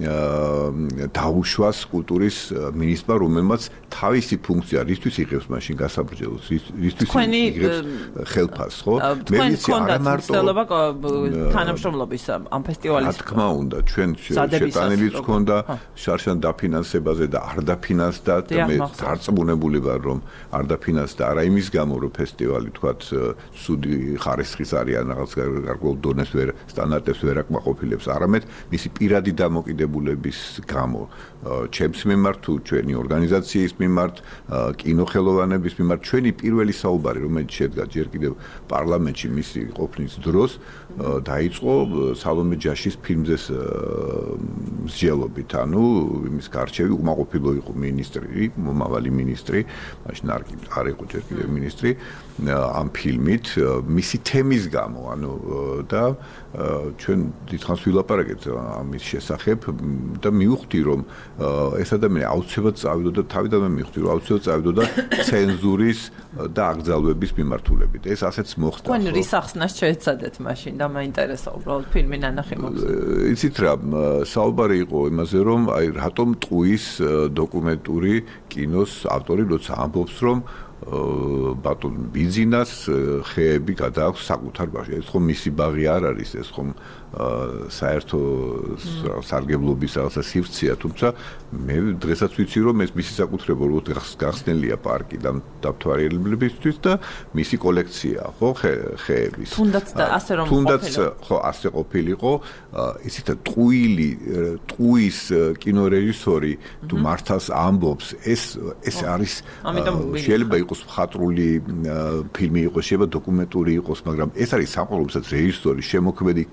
დაუშვას კულტურის მინისტრმა, რომელმაც თავისი ფუნქცია რისთვის იღებს მაშინ გასაბრჯელოს, რისთვის იღებს ხელფასს, ხო? მე ვიცი არა მარტო თანამშრომლობის ამ ფესტივალის. რა თქმა უნდა, ჩვენ შეტანილიც ჰქონდა შარშან დაფინანსებაზე და არ დაფინანსდა და მე დარწმუნებული ვარ, რომ არ დაფინანსდა არა იმის გამო, რომ ფესტივალი თქვათ სუდი ხარისხის არის ან რაღაც გარკვეულ დონეს ვერ სტანდარტებს ვერ აკმაყოფილებს, არამედ მისი პირადი დამოკიდებულების გამო, ჩემს მიმართ თუ ჩვენი ორგანიზაციის მიმართ, კინოხელოვანების მიმართ, ჩვენი პირველი საუბარი, რომელიც შედგა ჯერ კიდევ პარლამენტში მისი ყოფნის დროს, დაიწყო სალომე ჯაშის ფილმზეს მსჯელობით, ანუ იმის გარჩევი უმაყოფილო იყო მინისტრი, მომავალი მინისტრი, მაშინ არ იყო ჯერ კიდევ მინისტრი, ამ ფილმით, მისი თემის გამო, ანუ და ჩვენ დიდხანს ვილაპარაკეთ ამის შესახებ და მივხვდი, რომ ეს ადამიანი აუცილებლად წავიდოდა, თავიდანვე მივხვდი, რომ აუცილებლად წავიდოდა ცენზურის და აკრძალვების მიმართულებით. ეს ასეც მოხდა. თქვენ რის ახსნას შეეცადეთ მაშინ და მაინტერესა უბრალოდ ფილმი ნანახი მოგზა. იცით რა, საუბარი იყო იმაზე, რომ აი რატომ ტყუის დოკუმენტური კინოს ავტორი როცა ამბობს, რომ ბატონ ბიძინას ხეები გადააქვს საკუთარ ბაღში. ეს ხომ მისი ბაღი არ არის, ეს ხომ საერთო სარგებლობის რაღაცა სივრცეა, თუმცა მე დღესაც ვიცი, რომ ეს მისი საკუთრება რო გახსნელია პარკი და დამთვალიერებლებისთვის და მისი კოლექციაა, ხო, ხეების. თუნდაც და ასე რომ თუნდაც ხო ასე ყოფილიყო, ისეთ ტყუილი, ტყუის კინორეჟისორი თუ მართავს ამბობს, ეს ეს არის შეიძლება იყოს მხატვრული ფილმი იყოს, შეიძლება დოკუმენტური იყოს, მაგრამ ეს არის საყოველთაოდ რეჟისორი შემოქმედი ქმნის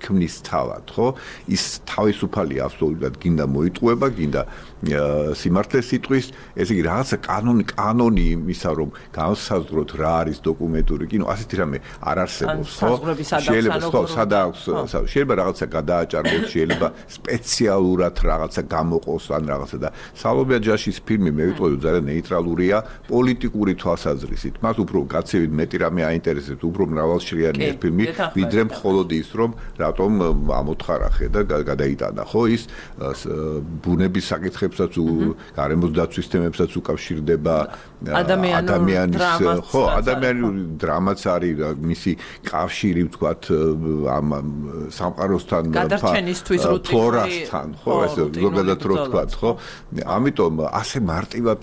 თავად, ხო? ის თავისუფალია აბსოლუტურად, გინდა მოიტყუება, გინდა სიმართლე სიტყვის, ესე იგი რაღაცა კანონი, კანონი იმისა, რომ განსაზღვროთ რა არის დოკუმენტური კინო, ასეთი რამე არ არსებობს, ხო? შეიძლება ხო, სადა აქვს, შეიძლება რაღაცა გადააჭარბოს, შეიძლება სპეციალურად რაღაცა გამოყოს ან რაღაცა და სალომეა ჯაშის ფილმი მე ვიტყოდი ძალიან ნეიტრალურია პოლიტიკური თვალსაზრისით. მას უფრო გაცივით მეტი რამე აინტერესებს, უფრო მრავალშრიანი ეს ფილმი, ვიდრე მხოლოდ ის, რომ რატომ ამოთხარახე და გადაიტანა, ხო? ის ბუნების საკითხებსაც, გარემოს დაცვის თემებსაც უკავშირდება, ადამიანის, ხო, ადამიანური დრამაც არის, მისი კავშირი, ვთქვათ, ამ სამყაროსთან, ფლორასთან, ხო, ეს ზოგადად რო ვთქვათ, ხო? ამიტომ ასე მარტივად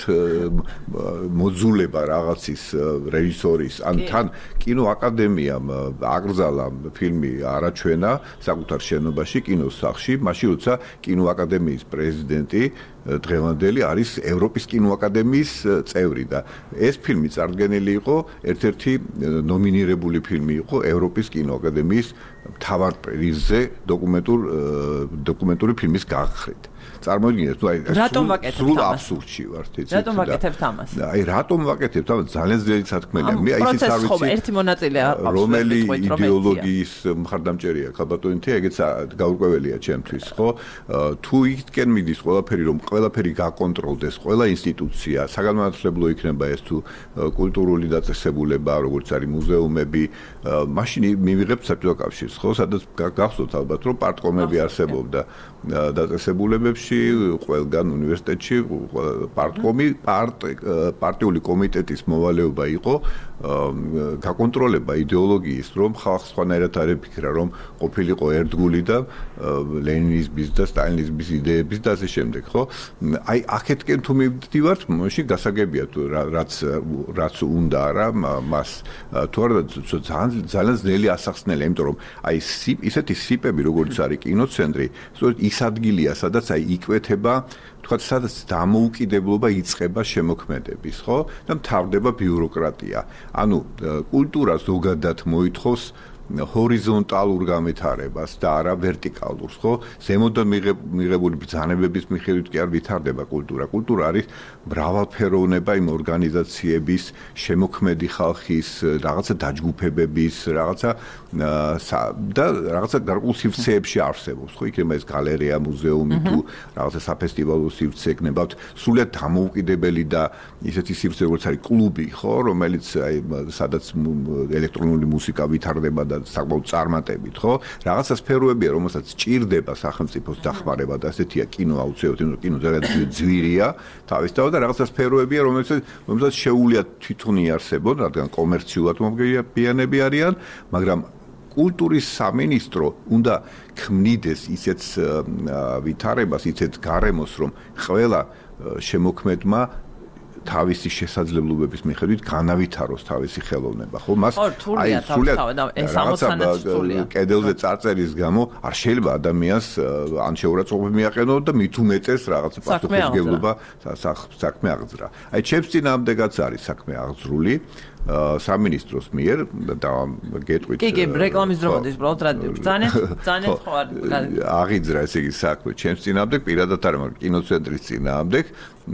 მოძულება რაღაცის რეჟისორის, ან თან კინოაკადემიამ აკრძალა ფილმი არაჩვენა საკუთარ შენობაში, კინოს სახლში, მაშინ როცა კინოაკადემიის პრეზიდენტი დღევანდელი არის ევროპის კინოაკადემიის წევრი და ეს ფილმი წარდგენილი იყო, ერთ-ერთი ნომინირებული ფილმი იყო ევროპის კინოაკადემიის მთავარ პრიზზე დოკუმენტურ დოკუმენტური ფილმის გახსნით. წარმოიდგინეთ, თუ აი რატომ ვაკეთებთ ამას? აბსურდში ვარ, თეცი. რატომ ვაკეთებთ ამას? აი რატომ ვაკეთებთ ამას? ძალიან ძლიერი სათქმელია. მე აი ისიც არ ვიცი. ერთი მონაწილე აქვს, რომელი იდეოლოგიის მხარდამჭერია ქალბატონი, ეგეც გაურკვეველია ჩემთვის, ხო? თუ იქიდან მიდის ყველაფერი, რომ ყველაფერი გაკონტროლდეს, ყველა ინსტიტუცია, საგანმანათლებლო იქნება ეს თუ კულტურული დაწესებულება, როგორც არის მუზეუმები, მაშინ მივიღებთ საბჭოთა კავშირს, ხო? სადაც გახსოვთ ალბათ, რომ პარტკომები არსებობდა დაწესებულებებში, ყველგან უნივერსიტეტში პარტკომი, პარტიული კომიტეტის მოვალეობა იყო გაკონტროლება იდეოლოგიის, რომ ხალხს სხვანაირად არ ეფიქრა, რომ ყოფილიყო ერთგული და ლენინიზმის და სტალინიზმის იდეების და ასე შემდეგ, ხო? აი აქეთკენ თუ მივდივართ, მაშინ გასაგებია თუ რაც რაც უნდა რა მას თუ არა ძალიან ძალიან ძნელი ასახსნელი, იმიტომ რომ აი ისეთი სიპები როგორც არის კინოცენტრი, სწორედ ის ადგილია, სადაც აი იკვეთება, თქვათ, სადაც დამოუკიდებლობა იწყება შემოქმედების, ხო? და მთავრდება ბიუროკრატია. ანუ კულტურა ზოგადად მოითხოვს ჰორიზონტალურ განვითარებას და არა ვერტიკალურს, ხო? ზემოდან მიღებული ბრძანებების მიხედვით კი არ ვითარდება კულტურა. კულტურა არის მრავალფეროვნება იმ ორგანიზაციების, შემოქმედი ხალხის, რაღაცა დაჯგუფებების, რაღაცა და რაღაცა გარკვეულ სივრცეებში არსებობს, ხო? იქნება ეს გალერეა, მუზეუმი თუ რაღაცა საფესტივალო სივრცე იქნებათ, სრულიად დამოუკიდებელი და ისეთი სივრცე, როგორც არის კლუბი, ხო? რომელიც აი სადაც ელექტრონული მუსიკა ვითარდება და საკმაოდ წარმატებით, ხო? რაღაცა სფეროებია, რომელსაც ჭირდება სახელმწიფოს დახმარება და ასეთია კინო აუცილებლად, იმიტომ რომ კინო ძალიან ძვირია თავისთავად და რაღაცა სფეროებია, რომელსაც რომელსაც შეუძლია თვითონ იარსებონ, რადგან კომერციულად მომგებიანები არიან, მაგრამ კულტურის სამინისტრო უნდა ქმნიდეს ისეთ ვითარებას, ისეთ გარემოს, რომ ყველა შემოქმედმა თავისი შესაძლებლობების მიხედვით განავითაროს თავისი ხელოვნება, ხო? მას აი სრულიად ეს ამოცანაც სრულიად კედელზე წარწერის გამო არ შეიძლება ადამიანს ან შეურაცხყოფა მიაყენოს და მით უმეტეს რაღაც პასუხისმგებლობა საქმე აღძრა. აი ჩემს წინააღმდეგაც არის საქმე აღძრული სამინისტროს მიერ და გეტყვით კი კი რეკლამის დრომდის უბრალოდ რადიო ბრძანეთ ბრძანეთ ხო არ აღიძრა ესე იგი საქმე ჩემს წინააღმდეგ პირადად არა მაგრამ კინოცენტრის წინააღმდეგ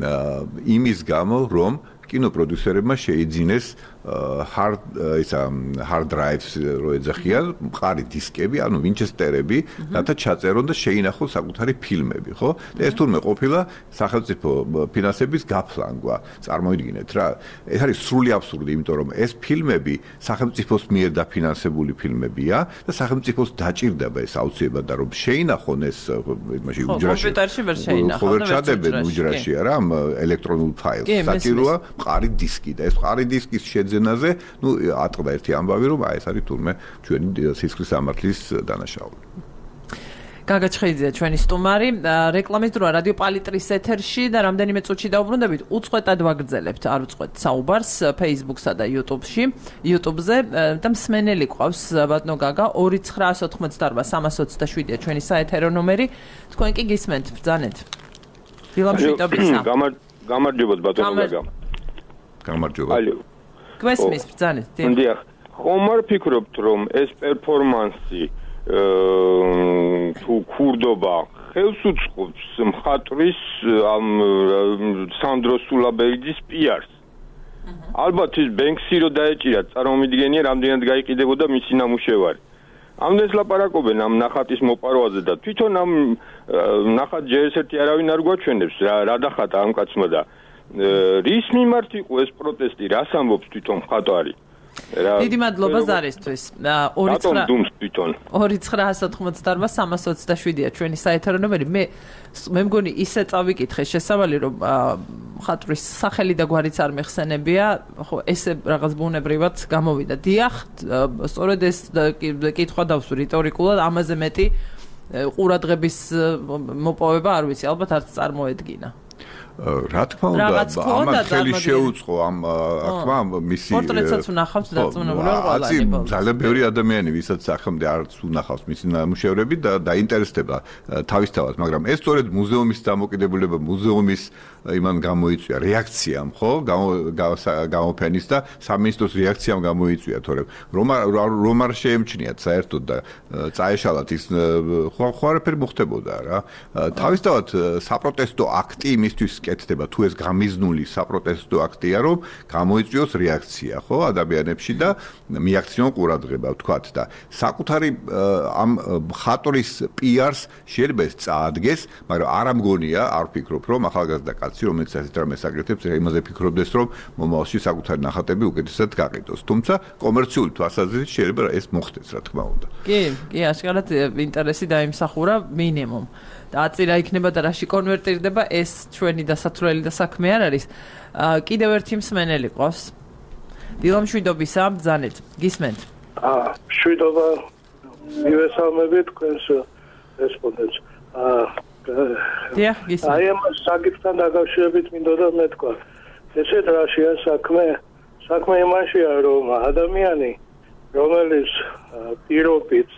იმის გამო რომ კინოპროდიუსერებმა შეიძინეს hard ისა hard drives რო ეძახიან, მყარი დისკები, ანუ ვინჩესტერები, რათა ჩაწერონ და შეინახონ საკუთარი ფილმები, ხო? და ეს თურმე ყოფილა სახელმწიფო ფინანსების გაფლანგვა. წარმოიდგინეთ რა, ეს არის სრული აბსურდი, იმიტომ რომ ეს ფილმები სახელმწიფოს მიერ დაფინანსებული ფილმებია და სახელმწიფოს დაჭირდება ეს აუცილებლად და რომ შეინახონ ეს იმაში უჯრაში. კომპიუტერში ვერ შეინახონ. ხო, ვერ ჩადებენ უჯრაში არა, ელექტრონულ ფაილს. საჭიროა მყარი დისკი და ეს მყარი დისკის ზენაზე, ну, ატყდა ერთი ამბავი, რომ აი ეს არის თურმე ჩვენი სისხლის სამართლის დანაშაული. გაგაჩხეიძია ჩვენი სტუმარი, რეკლამის დროა რადიო პალიტრის ეთერში და რამდენიმე წუთში დავუბრუნდებით, უწყვეტად ვაგრძელებთ, არ უწყვეტ საუბარს Facebook-სა და YouTube-ში, YouTube-ზე და მსმენელი ყავს ბატონო გაგა ორი ცხრა ოთხმოცდაარბა სამას ოცდაშვიდია ჩვენი საეთერო ნომერი, თქვენ კი გისმენთ, ბრძანეთ. ვილამშვიდობისა. გამარჯობა ბატონო გაგა. გამარჯობა. ალო. გვესმის ბრძანეთ. დიახ. ხომ არ ფიქრობთ რომ ეს პერფორმანსი თუ ქურდობა ხელს უწყობს მხატვრის ამ სანდრო სულაბეიძის პიარს. ალბათ ის ბენქსი რო დაეჭირა, წარმომიდგენია რამდენად გაიყიდებოდა მისი ნამუშევარი. ამდენს ლაპარაკობენ ამ ნახატის მოპარვაზე და თვითონ ამ ნახატ ჯერ ერთი არავინ არ გვაჩვენებს რა დახატა ამ კაცმა და რის მიმართ იყო ეს პროტესტი, რას ამბობს თვითონ მხატვარი. დიდი მადლობა ზარისთვის. ორი ცხრა ათოთხმოცდაოთხ სამას ოცდაშვიდია ჩვენი საეთერო ნომერი. მე მე მგონი ისე წავიკითხე შესავალი რომ მხატვრის სახელი და გვარიც არ მეხსენებია, ხო ესე რაღაც ბუნებრივად გამოვიდა. დიახ, სწორედ ეს კითხვა დავსვი რიტორიკულად, ამაზე მეტი ყურადღების მოპოვება არ ვიცი, ალბათ არც წარმოედგინა. რა თქმა უნდა, ამას ხელი შეუწყო ამ ახმა მისი პორტრეტსაც უნახავს დაწუნებული ყველანი. ძალიან ბევრი ადამიანი, ვისაც ახამდე არც უნახავს მისი ნამუშევრები და დაინტერესდება თავისთავად, მაგრამ ეს სწორედ მუზეუმის დამოკიდებულება, მუზეუმის იმან გამოიწვია რეაქციამ, ხო? გამოფენის და სამინისტროს რეაქციამ გამოიწვია, თორემ რომ რომ არ შეემჩნიათ საერთოდ და წაეშალათ ის ხო არაფერი მოხდებოდა რა. თავისთავად საპროტესტო აქტი იმისთვის კეთდება, თუ ეს გამიზნული საპროტესტო აქტია, რომ გამოიწვიოს რეაქცია, ხო, ადამიანებში და მიაქციონ ყურადღება, ვთქვათ და საკუთარი ამ მხატვრის პიარს შეიძლება ეს წაადგეს, მაგრამ არ ამგონია, არ ვფიქრობ, რომ ახალგაზრდა კაცი, რომელიც ასეთ რამეს აკეთებს, იმაზე ფიქრობდეს, რომ მომავალში საკუთარი ნახატები უკეთესად გაყიდოს. თუმცა კომერციული თვალსაზრისით შეიძლება ეს მოხდეს, რა თქმა უნდა. კი, კი, აშკარად ინტერესი დაიმსახურა მინიმუმ. და აწირა იქნება და რაში კონვერტირდება ეს ჩვენი დასათვლელი და საქმე არ არის. კიდევ ერთი მსმენელი ყავს. დილამშვიდობისა, ბრძანეთ. გისმენთ. აა, შვიდობა. მივესალმებით თქვენს რესპონდენტს. აა, დიახ, გისმენთ. აი ამ საკითხთან დაკავშირებით მინდოდა მეთქვა. ესეთ რაშია საქმე? საქმე იმაშია, რომ ადამიანი, რომელიც პირობით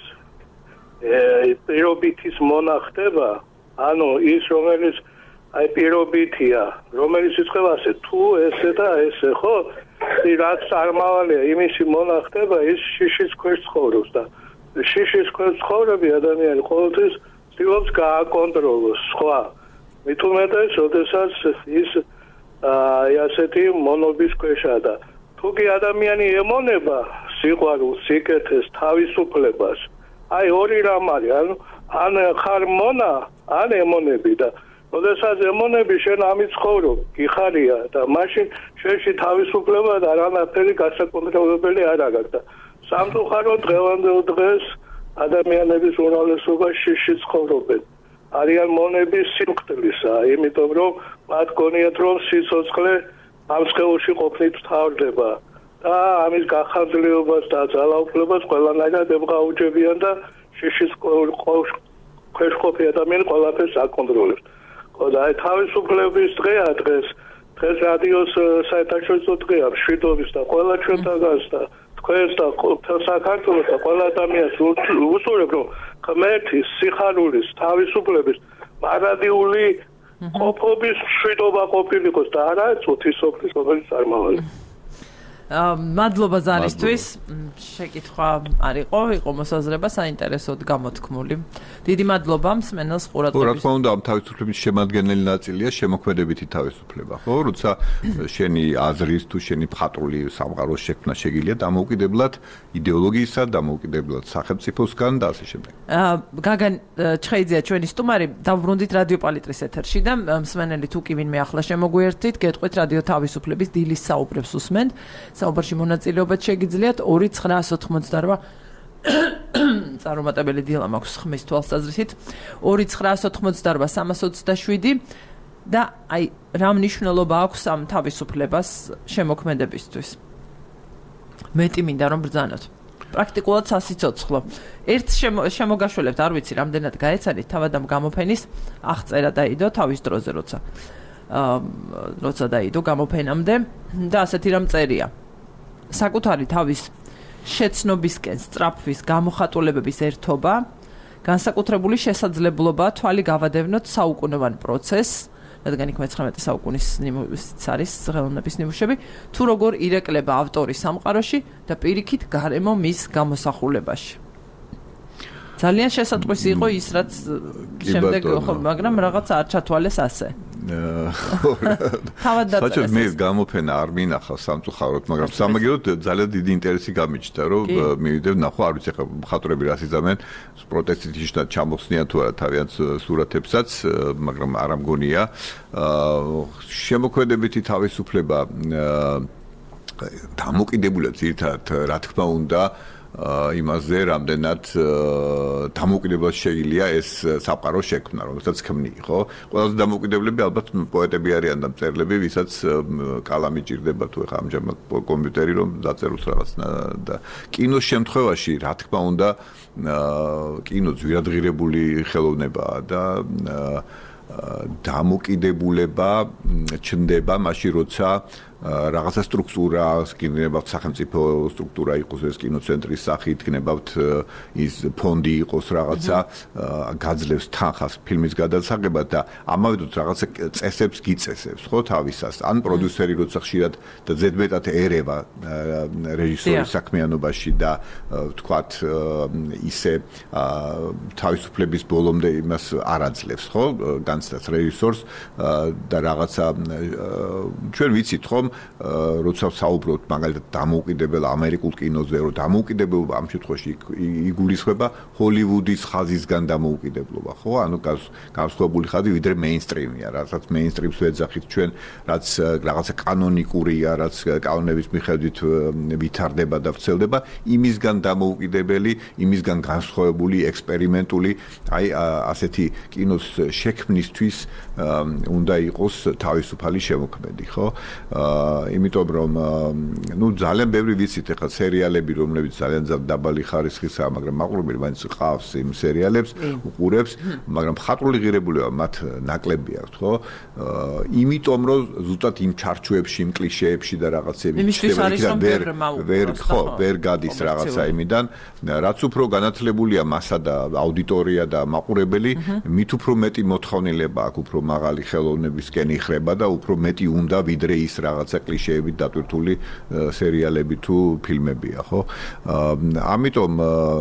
პირობითის მონახდება, ანუ ის რომელიც აი პირობითია, რომელიც იწყება ასე თუ ესე და ესე, ხო? რაც წარმავალია იმისი მონახდება, ის შიშის ქვეშ ცხოვრობს და შიშის ქვეშ ცხოვრები ადამიანი ყოველთვის ცდილობს გააკონტროლოს სხვა. მით უმეტეს, როდესაც ის აი ასეთი მონობის ქვეშა და თუ კი ადამიანი ემონება სიყვარულს, სიკეთეს, თავისუფლებას, აი ორი რამ არის, ანუ ან ხარ მონა, ან ემონები და როდესაც ემონები შენ ამით ცხოვრობ, გიხარია და მაშინ შენში თავისუფლება და არანაირი გასაკონტროლებელი არ აქვს და სამწუხაროდ დღევანდელ დღეს ადამიანების უმრავლესობა შიში ცხოვრობენ. არიან მონების სიმკვდლისა, იმიტომ რომ მათ გონიათ რომ სიცოცხლე ამ სხეულში ყოფნით თავდება. და ამის გახარჯლიობას და ძალაუფლებას ყველანაირად ემღაუჯებიან და შიშის ქვეშ ყოფი ადამიანი ყველაფერს აკონტროლებს. ხო და აი თავისუფლების დღეა დღეს, დღეს რადიოს საერთაშორისო დღეა, მშვიდობის და ყველა ჩვენთანაც და თქვენს და საქართველოს და ყველა ადამიანს უსურვებ, რომ ღმერთის, სიხარულის, თავისუფლების მარადიული ყოფობის მშვიდობა ყოფილიყოს და არა წუთისოფლის რომელიც წარმავალი. მადლობა ზარისთვის. შეკითხვა არ იყო, იყო მოსაზრება საინტერესოდ გამოთქმული. დიდი მადლობა მსმენელს ყურადღების. რა თქმა უნდა, ამ თავისუფლების შემადგენელი ნაწილია შემოქმედებითი თავისუფლება, ხო? როცა შენი აზრის თუ შენი მხატვრული სამყაროს შექმნა შეგიძლია დამოუკიდებლად იდეოლოგიისა, დამოუკიდებლად სახელმწიფოსგან და ასე შემდეგ. გაგან ჩხეიძეა ჩვენი სტუმარი, დავბრუნდით რადიო პალიტრის ეთერში და მსმენელი თუ კი ვინმე ახლა შემოგვიერთდით, გეტყვით რადიო თავისუფლების დილის საუბრებს უსმენთ. საუბარში მონაწილეობაც შეგიძლიათ ორი ცხრა ათოთხმოცდაოთხ წარუმატებელი დილა მაქვს ხმის თვალსაზრისით ორი ცხრა ათოთხმოცდაოთხ სამას ოცდაშვიდი და აი რა მნიშვნელობა აქვს ამ თავისუფლებას შემოქმედებისთვის. მეტი მინდა რომ ბრძანოთ. პრაქტიკულად სასიცოცხლო. ერთ შემოგაშველებთ, არ ვიცი, რამდენად გაეცადეთ თავად ამ გამოფენის აღწერა დაიდო თავის დროზე, როცა აა როცა დაიდო გამოფენამდე და ასეთი რამ წერია. საკუთარი თავის შეცნობისკენ სწრაფვის გამოხატულებების ერთობა, განსაკუთრებული შესაძლებლობა თვალი გავადევნოთ საუკუნოვან პროცესს, რადგან იქ მეცხრამეტე საუკუნის ნიმუშიც არის ხელოვნების ნიმუშები, თუ როგორ ირეკლება ავტორის სამყაროში და პირიქით გარემო მის გამოსახულებაში. ძალიან შესატყვისი იყო ის რაც შემდეგ ხო მაგრამ რაღაც არ ჩათვალეს ასე თავად დაწერეს საერთოდ მე გამოფენა არ მინახავს სამწუხაროდ მაგრამ სამაგიეროდ ძალიან დიდი ინტერესი გამიჩნდა რომ მივიდევ ნახო არ ვიცი ხა მხატვრები რას იზამენ პროტესტით ისეთ ჩამოხსნიან თუ არა თავიანთ სურათებსაც მაგრამ არ ამგონია შემოქმედებითი თავისუფლება დამოკიდებულია ძირითადად რა თქმა უნდა იმაზე რამდენად დამოკიდებულად შეიძლება ეს საფარო შექმნა რომელსაც ქმნი ხო ყველაზე დამოკიდებლები ალბათ პოეტები არიან და მწერლები ვისაც კალამი ჭირდება თუ ეხა ამჟამად კომპიუტერი რომ დაწეროს რაღაც და კინოს შემთხვევაში რა თქმა უნდა კინო ძვირადღირებული ხელოვნებაა და დამოკიდებულება ჩნდება მაშინ როცა რაღაცა სტრუქტურა, გინებავთ სახელმწიფო სტრუქტურა იყოს ეს კინოცენტრის სახით, გინებავთ ის ფონდი იყოს რაღაცა, გაძლევს თანხას ფილმის გადასაღებად და ამავე დროს რაღაცა წესებს გიწესებს, ხო, თავისას. ან პროდიუსერი როცა ხშირად და ზედმეტად ერევა რეჟისორის საქმიანობაში და ვთქვათ ისე თავისუფლების ბოლომდე იმას არ აძლევს, ხო, განცდას რეჟისორს და რაღაცა ჩვენ ვიცით, ხო, როცა საუბრობთ მაგალითად დამოუკიდებელ ამერიკულ კინოზე, რომ დამოუკიდებლობა ამ შემთხვევაში იგულისხმება ჰოლივუდის ხაზისგან დამოუკიდებლობა, ხო? ანუ განსხვავებული ხაზი ვიდრე მეინსტრიმია, რასაც მეინსტრიმს ვეძახით ჩვენ, რაც რაღაცა კანონიკურია, რაც კანონების მიხედვით ვითარდება და ვრცელდება, იმისგან დამოუკიდებელი, იმისგან განსხვავებული, ექსპერიმენტული, აი ასეთი კინოს შექმნისთვის უნდა იყოს თავისუფალი შემოქმედი, ხო? იმიტომ რომ ნუ ძალიან ბევრი ვიცით ახლა სერიალები რომლებიც ძალიან დაბალი ხარისხისაა მაგრამ მაყურებელი მაინც ყავს იმ სერიალებს უყურებს მაგრამ მხატვრული ღირებულება მათ ნაკლები აქვს ხო იმიტომ რომ ზუსტად იმ ჩარჩოებში იმ კლიშეებში და რაღაცები ვერ ვერ ხო ვერ გადის რაღაცა იმიდან რაც უფრო განათლებულია მასა და აუდიტორია და მაყურებელი მით უფრო მეტი მოთხოვნილება აქვს უფრო მაღალი ხელოვნებისკენ იხრება და უფრო მეტი უნდა ვიდრე ის რაღაცა კლიშეებით დატვირთული სერიალები თუ ფილმებია, ხო? ამიტომ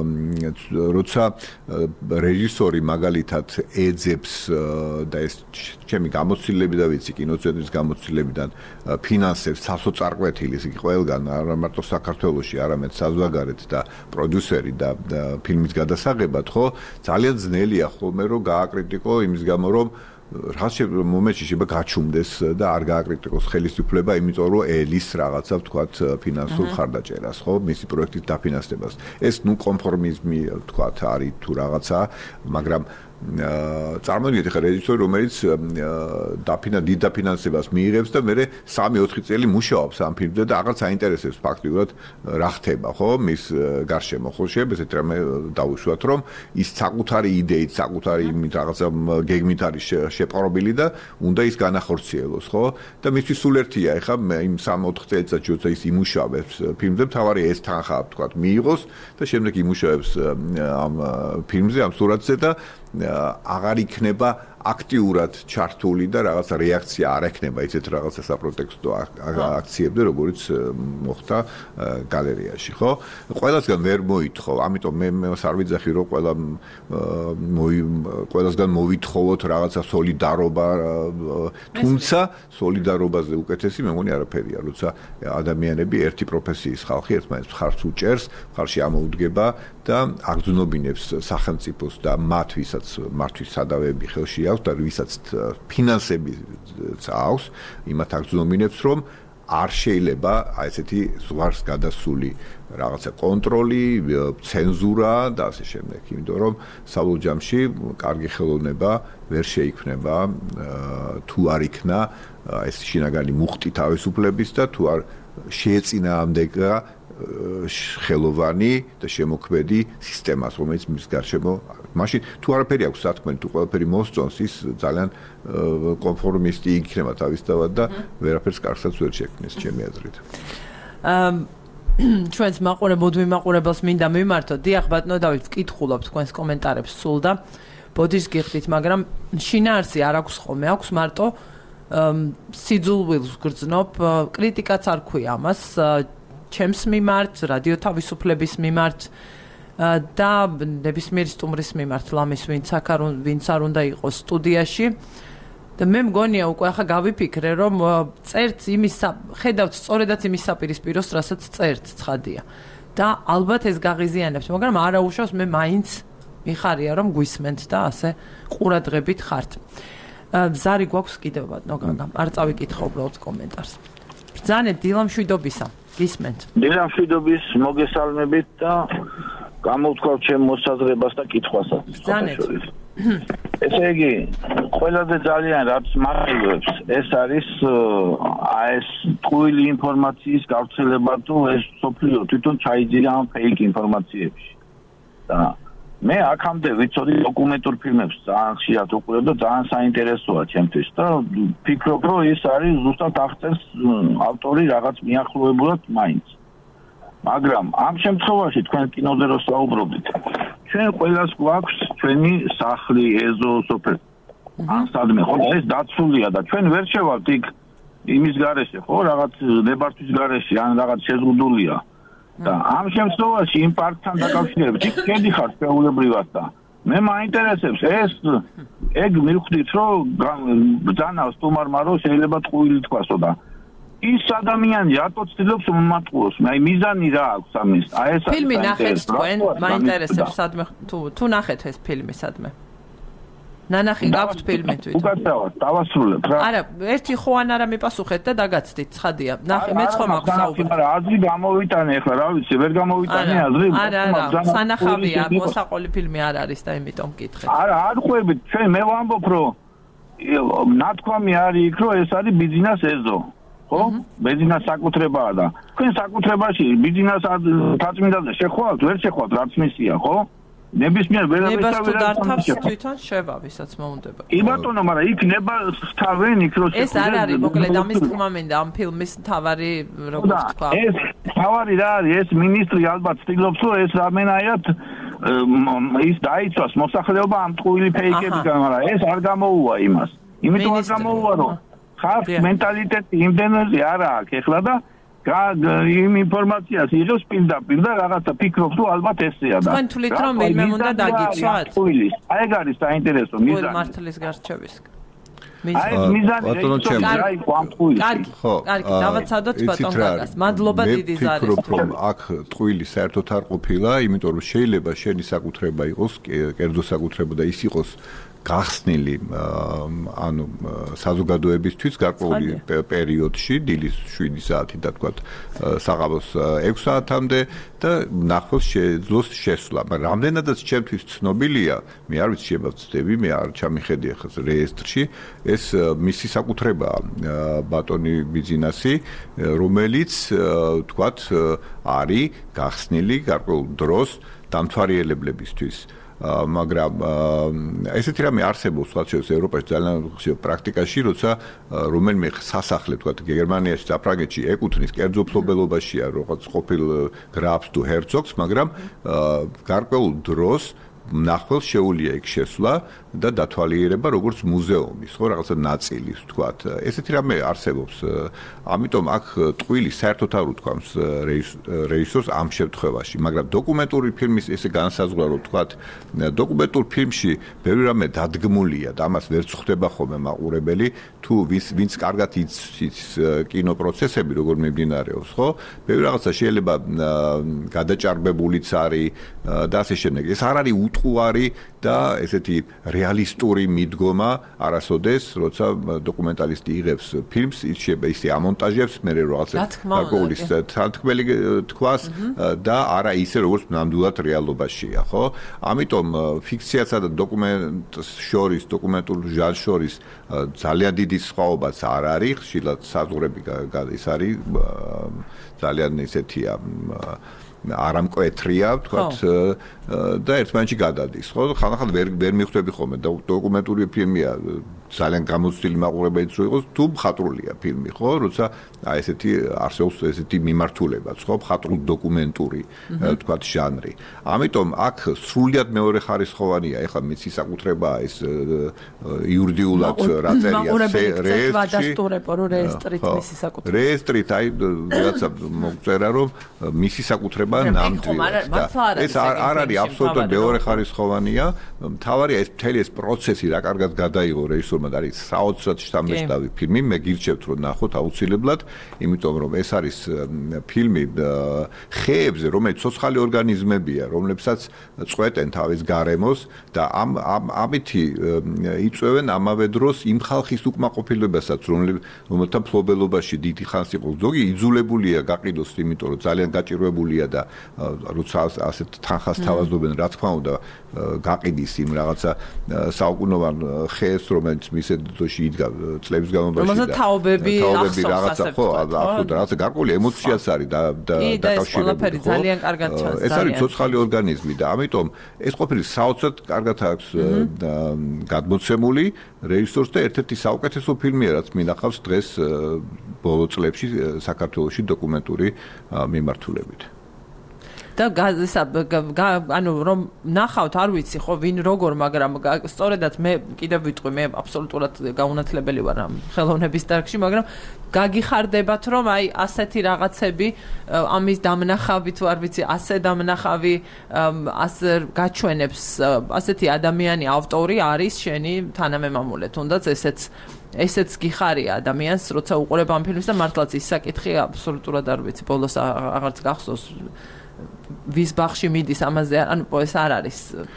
როცა რეჟისორი მაგალითად ეძებს და ეს ჩემი გამოცდილები და ვიცი კინოცენტრის გამოცდილებიდან ფინანსებს სასოწარკვეთილი იგი ყველგან არა მარტო საქართველოში, არამედ საზღვარგარეთ და პროდიუსერი და ფილმის გადასაღებად, ხო? ძალიან ძნელია ხოლმე რომ გააკრიტიკო იმის გამო რომ რაც მომენტში შეიძლება გაჩუმდეს და არ გააკრიტიკოს ხელისუფლება, იმიტომ რომ ელის რაღაცა ვთქვათ ფინანსურ ხარდაჭერას, ხო, მისი პროექტის დაფინანსებას. ეს ნუ კონფორმიზმი ვთქვათ არის თუ რაღაცა, მაგრამ წარმოვიდგინეთ ახლა რეჟისორი, რომელიც დაფინა დიდ დაფინანსებას მიიღებს და მე სამი ოთხი წელი მუშაობს ამ ფილმზე და აღარც აინტერესებს ფაქტიურად რა ხდება, ხო, მის გარშემო, ხო, შეიძლება ესეთ რამე დაუშვათ, რომ ის საკუთარი იდეით, საკუთარი იმით რაღაცა გეგმით არის შეპყრობილი და უნდა ის განახორციელოს, ხო? და მისთვის სულ ერთია, ახლა იმ სამი ოთხი წელიწადში როცა ის იმუშავებს ფილმზე, თავარი ეს თანხა, ვთქვათ, მიიღოს და შემდეგ იმუშავებს ამ ფილმზე, ამ სურათზე და აღარ იქნება აქტიურად ჩართული და რაღაც რეაქცია არ ექნება ისეთ რაღაცა საპროტესტო აქციებზე, როგორც მოხდა გალერეაში, ხო? ყველასგან ვერ მოითხოვ, ამიტომ მე მას არ ვიძახი, რომ ყველა ყველასგან მოვითხოვოთ რაღაცა სოლიდარობა, თუმცა სოლიდარობაზე უკეთესი მე მგონი არაფერია, როცა ადამიანები ერთი პროფესიის ხალხი ერთმანეთს მხარს უჭერს, მხარში ამოუდგება და აგრძნობინებს სახელმწიფოს და მათ ვისაც მართვის სადავეები ხელში აქვს და ვისაც ფინანსები აქვს, იმათ აგრძნობინებს, რომ არ შეიძლება აი ესეთი ზღვარს გადასული რაღაცა კონტროლი, ცენზურა და ასე შემდეგ, იმიტომ რომ საბოლოო ჯამში კარგი ხელოვნება ვერ შეიქმნება თუ არ იქნა ეს შინაგანი მუხტი თავისუფლების და თუ არ შეეწინააღმდეგა ხელოვანი და შემოქმედი სისტემას, რომელიც მის გარშემო მაშინ თუ არაფერი აქვს სათქმელი, თუ ყველაფერი მოსწონს, ის ძალიან კონფორმისტი იქნება თავისთავად და ვერაფერს კარგსაც ვერ შექმნის, ჩემი აზრით. ჩვენს მაყურებელ მაყურებელს მინდა მიმართო, დიახ ბატონო დავით, ვკითხულობ თქვენს კომენტარებს სულ და ბოდის გიხდით, მაგრამ შინაარსი არ აქვს ხოლმე, აქვს მარტო სიძულვილს გრძნობ, კრიტიკაც არ ქვია ამას. ჩემს მიმართ, რადიო თავისუფლების მიმართ და ნებისმიერი სტუმრის მიმართ ლამის ვინც აქ არ ვინც არ უნდა იყოს სტუდიაში და მე მგონია უკვე ახლა გავიფიქრე რომ წერთ იმის ხედავთ სწორედაც იმის საპირისპიროს რასაც წერთ ცხადია და ალბათ ეს გაღიზიანებს მაგრამ არა უშავს მე მაინც მიხარია რომ გვისმენთ და ასე ყურადღებით ხართ ზარი გვაქვს კიდევ ბატონო გაგა არ წავიკითხო უბრალოდ კომენტარს ბრძანეთ დილამშვიდობისა გისმენთ დილამშვიდობის მოგესალმებით და გამოვთქვათ ჩემ მოსაზრებას და კითხვასაც ბრძანეთ ესე იგი ყველაზე ძალიან რაც მარტივებს ეს არის ეს ტყუილი ინფორმაციის გავრცელება თუ ეს სოფლიო თვითონ ჩაიძინა ამ ფეიქ ინფორმაციებში და მე აქამდე ვიცოდი დოკუმენტურ ფილმებს ძალიან ხშირად უყურებ და ძალიან საინტერესოა ჩემთვის და ფიქრობ რომ ეს არის ზუსტად აღწერს ავტორი რაღაც მიახლოებულად მაინც მაგრამ ამ შემთხვევაში თქვენ კინოზე რო საუბრობთ ჩვენ ყველას გვაქვს ჩვენი სახლი ეზო სოფელი ან სადმე ხო ეს დაცულია და ჩვენ ვერ შევავთ იქ იმის გარეშე ხო რაღაც ნებართვის გარეშე ან რაღაც შეზღუდულია და ამ შემთხვევაში იმ პარტთან დაკავშირებით იქ გედიხართ შეულებრივად და მე მაინტერესებს ეს ეგ მივხვდით რომ ბრძანავს სტუმარმა რომ შეიძლება ტყუილი თქვასო და ის ადამიანი რატო ცდილობს მომატყუოს მე მიზანი რა აქვს ამის აი ეს ფილმი ნახეთ თქვენ მაინტერესებს სადმე თუ თუ ნახეთ ეს ფილმი სადმე ნანახი გაქვთ ფილმი თვითონ უკაცრავად დავასრულებ რა არა ერთი ხო ან არა მიპასუხეთ და დაგაცდით ცხადია ნახე მეც ხომ აქვს საუბარი არა აზრი გამოვიტანე ახლა რა ვიცი ვერ გამოვიტანე აზრი არა არა სანახავია მოსაყოლი ფილმი არ არის და იმიტომ მკითხეთ არა არ ყვებით ჩვენ მე ვამბობ რომ ნათქვამი არის იქ რომ ეს არის ბიზნეს ეზო ხო ბიზნეს საკუთრებაა და თქვენ საკუთრებაში ბიზნეს თაწმინდაზე შეხვალთ ვერ შეხვალთ რაც მისია ხო ნებისმიერ ნებას თუ დართავს თვითონ შევა ვისაც მოუნდება კი ბატონო მაგრამ იქ ნებას თავენ იქ რო ეს არ არის მოკლედ ამის თქმა მინდა ამ ფილმის თავარი როგორ თქვა ეს თავარი რა არის ეს მინისტრი ალბათ ცდილობს რომ ეს რამენაირად ის დაიცვას მოსახლეობა ამ ტყუილი ფეიქებიდან მაგრამ ეს არ გამოუვა იმას იმიტომ არ გამოუვა რომ ხალხის მენტალიტეტი იმდენზე არა აქვს ეხლა და იმ ინფორმაციას იღებს პირდაპირ და რაღაცა ფიქრობს რომ ალბათ ესეა და თქვენ თვლით რომ ვინმე უნდა დაგიცვათ აი ეგ არის საინტერესო მიზანი მართლის გარჩევის აი ეს მიზანი აი კვანტული კარგი კარგი დავაცადოთ ბატონ გაგას მადლობა დიდი ზარის ფიქრობ რომ აქ ტყუილი საერთოდ არ ყოფილა იმიტომ რომ შეიძლება შენი საკუთრება იყოს კერძო საკუთრება და ის იყოს გახსნილი ანუ საზოგადოებისთვის გარკვეული პერიოდში დილის შვიდი საათი და თქვა საღამოს ექვსი საათამდე და ნახოს შეძლოს შესვლა მაგრამ რამდენადაც ჩემთვის ცნობილია მე არ ვიცი შეიძლება ვწდები მე არ ჩამიხედი ახლა რეესტრში ეს მისი საკუთრებაა ბატონი ბიზნესი რომელიც თქვა არის გახსნილი გარკვეულ დროს დამთვალიერებლებისთვის მაგრამ ესეთი რამე არსებობს სხვა შეოს ევროპაში ძალიან ხშირ პრაქტიკაში როცა რომელიმე სასახლე თქვა გერმანიაში და ფრანგეთში ეკუთვნის კერძო ფლობელობაშია რაღაც ყოფილ გრაფს თუ ჰერცოგს მაგრამ გარკვეულ დროს ნახველს შეუძლია იქ შესვლა და დათვალიერება როგორც მუზეუმის ხო რაღაცა ნაწილის თქვათ ესეთი რამე არსებობს ამიტომ აქ ტყუილი საერთოდ არ უთქვამს რეჟისორს ამ შემთხვევაში მაგრამ დოკუმენტური ფილმის ესე განსაზღვრა რომ თქვათ დოკუმენტურ ფილმში ბევრი რამე დადგმულია და ამას ვერ ხვდება ხოლმე მაყურებელი თუ ვინც ვინც კარგად იცის კინოპროცესები როგორ მიმდინარეობს ხო ბევრი რაღაცა შეიძლება გადაჭარბებულიც არის და ასე შემდეგ ეს არ არის უტყუარი და ესეთი რეალისტური მიდგომა არასოდეს როცა დოკუმენტალისტი იღებს ფილმს ის შეიძლება ისე ამონტაჟებს მე რაღაცა გარკვეული თქმელი თქვას და არა ისე როგორც ნამდვილად რეალობაშია ხო ამიტომ ფიქციასა და დოკუმენტს შორის დოკუმენტურ ჟანრს შორის ძალიან დიდი სხვაობაც არ არის ხშირად საზღვრები ის არის ძალიან ისეთია არამკვეთრია ვთქვათ და ერთმანეთში გადადის ხო ხანახან ვერ ვერ მიხვდები ხოლმე დოკუმენტური ფილმია ძალიან გამოცდილი მაყურებელიც რო იყოს თუ მხატვრულია ფილმი ხო როცა აი ესეთი არსებობს ესეთი მიმართულებაც ხო მხატვრულ დოკუმენტური ვთქვათ ჟანრი ამიტომ აქ სრულიად მეორე ხარისხოვანია ეხლა მის საკუთრებაა ეს იურიდიულად რა წერია რეესტრით მისი საკუთრება რეესტრით აი რაღაცა მოგწერა რომ მისი საკუთრება ეხება ნამდვილად. ეს არ არის აბსოლუტურად მეორე ხარისხოვანია. მთავარია ეს მთელი ეს პროცესი რა კარგად გადაიღო რეჟისორმა და არის საოცრად შთამბეჭდავი ფილმი. მე გირჩევთ რომ ნახოთ აუცილებლად, იმიტომ რომ ეს არის ფილმი ხეებზე, რომელიც ცოცხალი ორგანიზმებია, რომლებსაც წვეტენ თავის გარემოს და ამ ამითი იწვევენ ამავე დროს იმ ხალხის უკმაყოფილებასაც, რომელთა მფლობელობაში დიდი ხანს იყო. ზოგი იძულებულია გაყიდოს, იმიტომ რომ ძალიან გაჭირვებულია და როცა ასეთ თანხას თავაზობენ, რა თქმა უნდა, გაყიდის იმ რაღაცა საუკუნოვან ხეს, რომელიც მისე დროში იდგა წლების განმავლობაში. რომელსაც თაობები რაღაცა ხო, აბსოლუტურად რაღაცა გარკვეული ემოციაც არის და დაკავშირებული. ძალიან კარგად ჩანს. ეს არის ცოცხალი ორგანიზმი და ამიტომ ეს ყოფილი საოცრად კარგად აქვს გადმოცემული რეჟისორს და ერთ-ერთი საუკეთესო ფილმია, რაც მინახავს დღეს ბოლო წლებში საქართველოში დოკუმენტური მიმართულებით. და გაზისა ანუ რომ ნახავთ არ ვიცი ხო ვინ როგორ მაგრამ სწორედაც მე კიდევ ვიტყვი მე აბსოლუტურად გაუნათლებელი ვარ ამ ხელოვნების დარგში მაგრამ გაგიხარდებათ რომ აი ასეთი რაღაცები ამის დამნახავი თუ არ ვიცი ასე დამნახავი ასე გაჩვენებს ასეთი ადამიანი ავტორი არის შენი თანამემამულე თუნდაც ესეც ესეც გიხარია ადამიანს როცა უყურებ ამ ფილმს და მართლაც ის საკითხი აბსოლუტურად არ ვიცი ბოლოს აღარც გახსოვს ვის ბაღში მიდის ამაზე ანუ ეს არ არის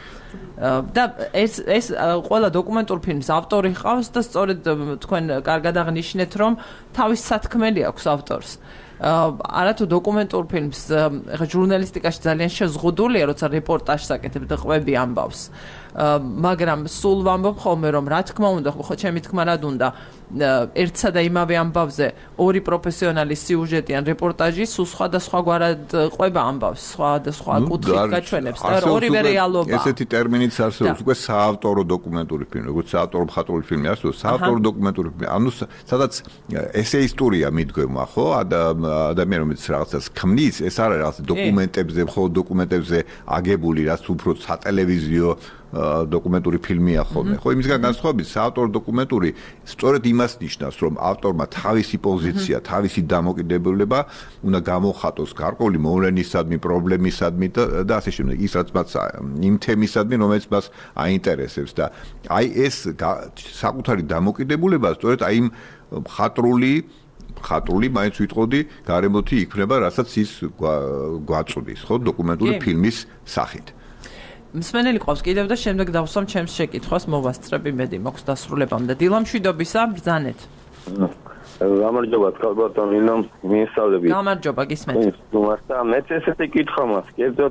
და ეს ეს ყველა დოკუმენტურ ფილმს ავტორი ჰყავს და სწორედ თქვენ კარგად აღნიშნეთ რომ თავის სათქმელი აქვს ავტორს არათუ დოკუმენტურ ფილმს ეხლა ჟურნალისტიკაში ძალიან შეზღუდულია როცა რეპორტაჟს აკეთებ და ყვები ამბავს მაგრამ სულ ვამბობ ხოლმე რომ რა თქმა უნდა ხო ჩემი თქმა რად უნდა ერთსა და იმავე ამბავზე ორი პროფესიონალი სიუჟეტი ან რეპორტაჟი სულ სხვადასხვაგვარად ყვება ამბავს სხვადასხვა კუთხით გაჩვენებს და ორივე რეალობაა ესეთი ტერმინიც არსებობს უკვე საავტორო დოკუმენტური ფილმი როგორც საავტორო მხატვრული ფილმი არსებობს საავტორო დოკუმენტური ფილმი ანუ სადაც ესეისტურია მიდგომა ხო ადამიანი რომელიც რაღაცას ქმნის ეს არ არის რაღაც დოკუმენტებზე მხოლოდ დოკუმენტებზე აგებული რაც უფრო სატელევიზიო დოკუმენტური ფილმია ხოლმე. ხო, იმისგან განსხვავებით, საავტორო დოკუმენტური სწორედ იმას ნიშნავს, რომ ავტორმა თავისი პოზიცია, თავისი დამოკიდებულება უნდა გამოხატოს გარკვეული მოვლენისადმი, პრობლემისადმი და ასე შემდეგ, ის რაც მას იმ თემისადმი, რომელიც მას აინტერესებს და აი ეს საკუთარი დამოკიდებულება სწორედ აი იმ მხატვრული ხატრული მაინც ვიტყოდი გარემოთი იქნება, რასაც ის გვაწვდის, ხო, დოკუმენტური ფილმის სახით. მსმენელი ყავს კიდევ და შემდეგ დავსვამ ჩემს შეკითხვას მოვასწრები მედი მოხს დასრულებამდე დილა მშვიდობისა ბრძანეთ გამარჯობა თქალბატონ ინომ მიესალები გამარჯობა გისმენთ ნუ მეც ესეთი კითხვა მაქვს კერძოდ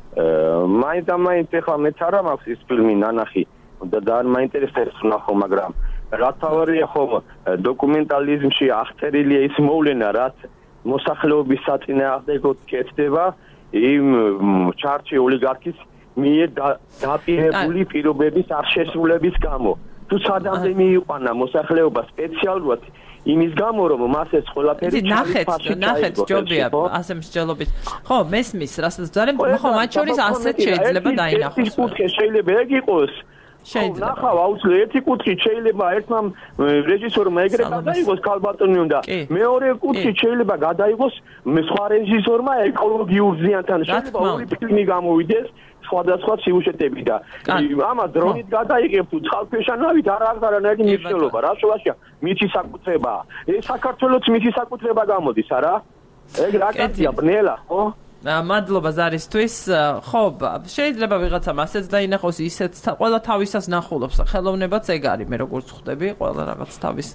მაინც ამაინც ეხლა მეც არა მაქვს ის ფილმი ნანახი და ძალიან მაინტერესებს ვნახო მაგრამ რა თავარია ხომ დოკუმენტალიზმში აღწერილია ის მოვლენა რაც მოსახლეობის საწინააღმდეგოდ კეთდება იმ ჩარჩი ოლიგარქის მიერ დაპირებული პირობების არშესრულების გამო. თუ სადამდე მიიყვანა მოსახლეობა სპეციალურად იმის გამო რომ მას ეს ყველაფერი ნახეთ, ნახეთ ჯობია ასე მსჯელობით. ხო, მესმის, რასაც ძალიან ხო, მათ შორის ასეთ შეიძლება დაინახოს. ეს კუთხე შეიძლება ეგ იყოს. შეიძლება. ნახავ აუცილებლად ერთი კუთხით შეიძლება ერთმა რეჟისორმა ეგრე გადაიღოს ქალბატონი უნდა. მეორე კუთხით შეიძლება გადაიღოს სხვა რეჟისორმა ეკოლოგიურ ზიანთან შეიძლება ორი ფილმი გამოვიდეს. სხვადასხვა სიუჟეტები და ამას დრონით გადაიღებ თუ წყალქვეშანავით არ აქვს არანაირი მნიშვნელობა რა შევაშია მითი საკუთრებაა ეს საქართველოს მითი საკუთრება გამოდის არა ეგ რა კაცია ბნელა ხო მადლობა ზარისთვის ხო შეიძლება ვიღაცამ ასეც დაინახოს ისეც ყველა თავისას ნახულობს ხელოვნებაც ეგ არის მე როგორც ხვდები ყველა რაღაც თავის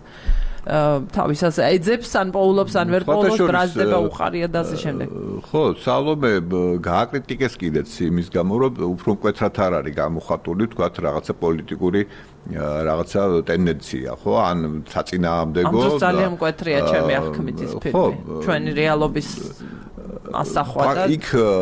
თავისას ეძებს ან პოულობს ან ვერ პოულობს ბრაზდება უხარია და ასე შემდეგ ხო სალომე გააკრიტიკეს კიდეც იმის გამო რომ უფრო მკვეთრად არ არის გამოხატული თქვათ რაღაცა პოლიტიკური რაღაცა ტენდენცია ხო ან საწინააღმდეგო ამ დროს ძალიან მკვეთრია ჩემი აღქმით ის ფილმი ჩვენი რეალობის ასახვადა იქ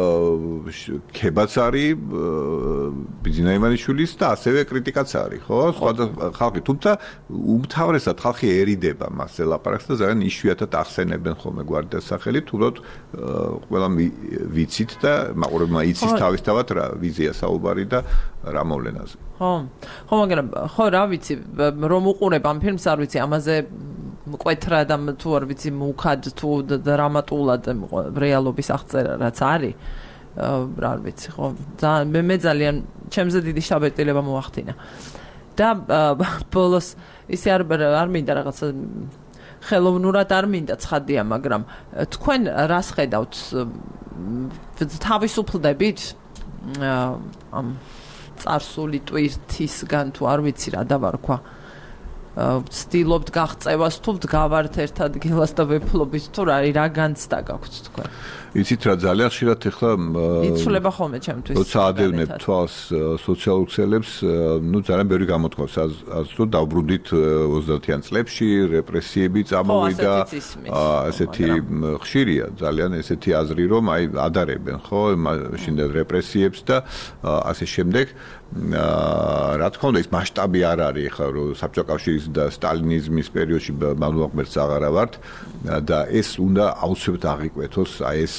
ქებაც არის ბიძინა ივანიშვილის და ასევე კრიტიკაც არის ხო სხვა ხალხი თუმცა უმთავრესად ხალხი ერიდება მასზე ლაპარაკს და ძალიან იშვიათად ახსენებენ ხოლმე გვარდასახელი თუმცა ყველა ვიცით და მაყურებელმა იცის თავისთავად რა ვიზია საუბარი და რა მოვლენაზე ხო ხო მაგრამ ხო რა ვიცი რომ უყურებ ამ ფილმს არ ვიცი ამაზე მკვეთრა და თუ არ ვიცი მუქად თუ დრამატულად რეალობის აღწერა რაც არის არ ვიცი ხო მე მე ძალიან ჩემზე დიდი შაბეტილება მოახდინა და ბოლოს ისე არ არ მინდა რაღაცა ხელოვნურად არ მინდა ცხადია მაგრამ თქვენ რას ხედავთ თავისუფლდებით ამ წარსული ტვირთისგან თუ არ ვიცი რა დავარქვა ვცდილობთ გაღწევას თუ ვდგავართ ერთ ადგილას და ვეფლობით თუ რა რა განცდა გაქვთ თქვენ იცით რა ძალიან ხშირად ეხლა იცვლება ხოლმე ჩემთვის როცა ადევნებ თვალს სოციალურ ქსელებს ნუ ძალიან ბევრი გამოთქვას ας რომ დავბრუნდით ოცდაათიან წლებში რეპრესიები წამოვიდა ასეთი ხშირია ძალიან ესეთი აზრი რომ აი ადარებენ ხო მაშინ რეპრესიებს და ასე შემდეგ რა თქმა უნდა ის მასშტაბი არ არის ხა რომ საბჭოთა კავშირის და სტალინიზმის პერიოდში მანუელ ღმერთს აღარა ვართ და ეს უნდა აუცილებლად აღიკვეთოს აი ეს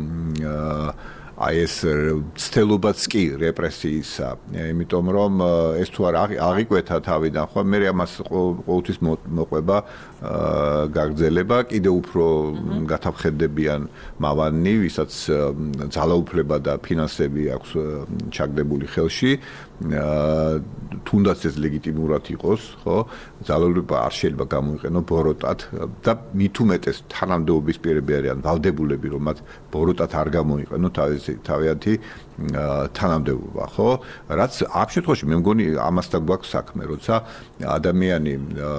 აი ეს ცდელობაც კი რეპრესიისა იმიტომ რომ ეს თუ არ აღიკვეთა თავიდან ხო მე ამას ყოველთვის მოყვება გაგრძელება კიდე უფრო გათაფხედებიან მავანი ვისაც ძალაუფლება და ფინანსები აქვს ჩაგდებული ხელში თუნდაც ეს ლეგიტიმურად იყოს ხო ძალაუფლება არ შეიძლება გამოიყენო ბოროტად და მით უმეტეს თანამდებობის პირები არიან ვალდებულები რომ მათ ბოროტად არ გამოიყენო თავიანთი თანამდებობა ხო რაც ამ შემთხვევაში მე მგონი ამასთან გვაქვს საქმე როცა ადამიანი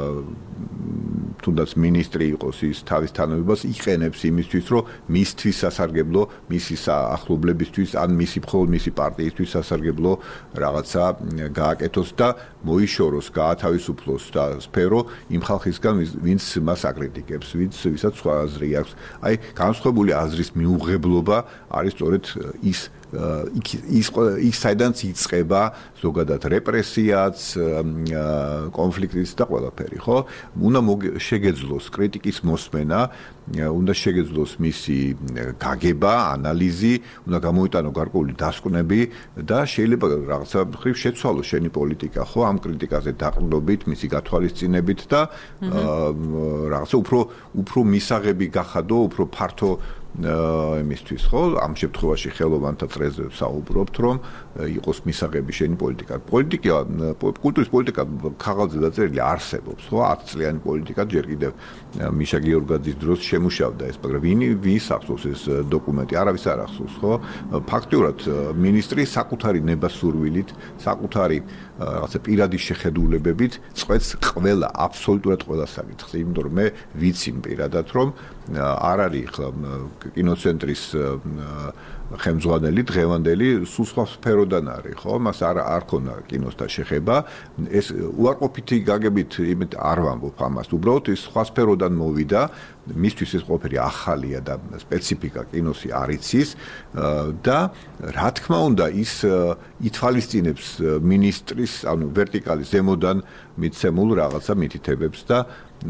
თუნდაც მინისტრი იყოს ის თავის თანამდებობას იყენებს იმისთვის რომ მისთვის სასარგებლო მისი ახლობლებისთვის ან მისი მხოლოდ მისი პარტიისთვის სასარგებლო რაღაცა გააკეთოს და მოიშოროს გაათავისუფლოს და სფერო იმ ხალხისგან ვინც მას აკრიტიკებს ვინც ვისაც სხვა აზრი აქვს აი განსხვავებული აზრის მიუღებლობა არის სწორედ ის ის ის საიდანაც იწყება ზოგადად რეპრესიაც კონფლიქტიც და ყველაფერი ხო უნდა შეგეძლოს კრიტიკის მოსმენა უნდა შეგეძლოს მისი გაგება ანალიზი უნდა გამოიტანო გარკვეული დასკვნები და შეიძლება რაღაცა მხრივ შეცვალოს შენი პოლიტიკა ხო ამ კრიტიკაზე დაყრდნობით მისი გათვალისწინებით და რაღაცა უფრო უფრო მისაღები გახადო უფრო ფართო იმისთვის ხო ამ შემთხვევაში ხელოვანთა წრეზე საუბრობთ რომ იყოს მისაღები შენი პოლიტიკა პოლიტიკა კულტურის პოლიტიკა ქაღალდზე დაწერილი არსებობს ხო ათ წლიანი პოლიტიკა ჯერ კიდევ მიშა გიორგაძის დროს შემუშავდა ეს მაგრამ ვინ ვის ახსოვს ეს დოკუმენტი არავის არ ახსოვს ხო ფაქტიურად მინისტრი საკუთარი ნებასურვილით საკუთარი რაღაცა პირადი შეხედულებებით წვეთს ყველა აბსოლუტურად ყველა საკითხს იმიტომ რომ მე ვიცი პირადად რომ არ არის ხა კინოცენტრის ხელმძღვანელი დღევანდელი სულ სხვა სფეროდან არის ხო მას არ არ ქონა კინოსთან შეხება ეს უარყოფითი გაგებით იმით არ ვამბობ ამას უბრალოდ ის სხვა სფეროდან მოვიდა მისთვის ეს ყველაფერი ახალია და სპეციფიკა კინოსი არ იცის და რა თქმა უნდა ის ითვალისწინებს მინისტრის ანუ ვერტიკალის ზემოდან მიცემულ რაღაცა მითითებებს და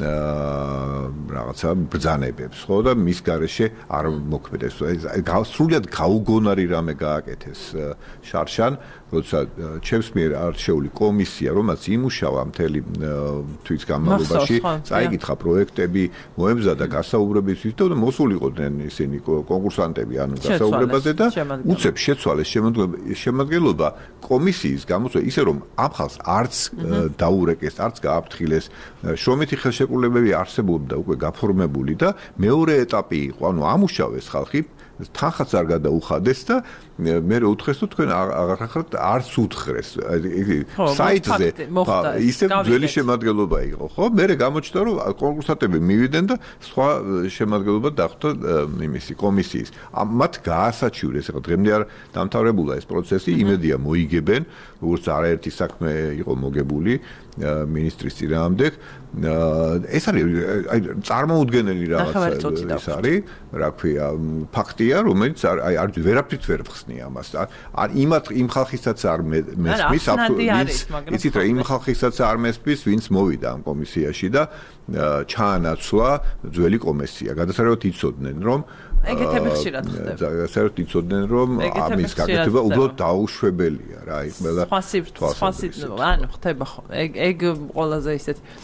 რაღაცა ბრძანებებს ხო და მის გარეშე არ მოქმედებს სრულიად გაუგონარი რამე გააკეთეს შარშან როცა ჩემს მიერ არჩეული კომისია რომელიც იმუშავა მთელი თვის განმავლობაში წაიკითხა პროექტები მოემზადა გასაუბრებისთვის და მოსულიყვნენ ისინი კონკურსანტები ანუ გასაუბრებაზე და უცებ შეცვალეს შემადგენლობა კომისიის გამოსვლა ისე რომ ამ ხალხს არც დაურეკეს არც გააფრთხილეს შრომითი ხელშეკრულებები არსებობდა უკვე გაფორმებული და მეორე ეტაპი იყო ანუ ამუშავეს ხალხი თანხაც არ გადაუხადეს და მე უთხრეს თუ თქვენ აღარხართ არც უთხრეს საიტზე ისე ძველი შემადგენლობა იყო ხო მე გამოჩნდა რომ კონკურსანტები მივიდნენ და სხვა შემადგენლობა დახვდა იმისი კომისიის მათ გაასაჩივრეს ახლა დღემდე არ დამთავრებულა ეს პროცესი იმედია მოიგებენ როგორც არაერთი საქმე იყო მოგებული მინისტრის წინააღმდეგ ეს არის აი წარმოუდგენელი რაღაცა ეს არის რა ქვია ფაქტია რომელიც აი არ ვერაფრით ვერ ხსნია ამას არ იმათ იმ ხალხისაც არ მესმის აბსოლუტურად იცით რა იმ ხალხისაც არ მესმის ვინც მოვიდა ამ კომისიაში და ჩაანაცვლა ძველი კომისია გადასარევად იცოდნენ რომ ეგეთები ხშირად ხდება საერთოდ იცოდნენ რომ ამის გაკეთება უბრალოდ დაუშვებელია რა აი ყველა სხვა სიტყვა ანუ ხდება ხო ეგ ეგ ყველაზე ისეთ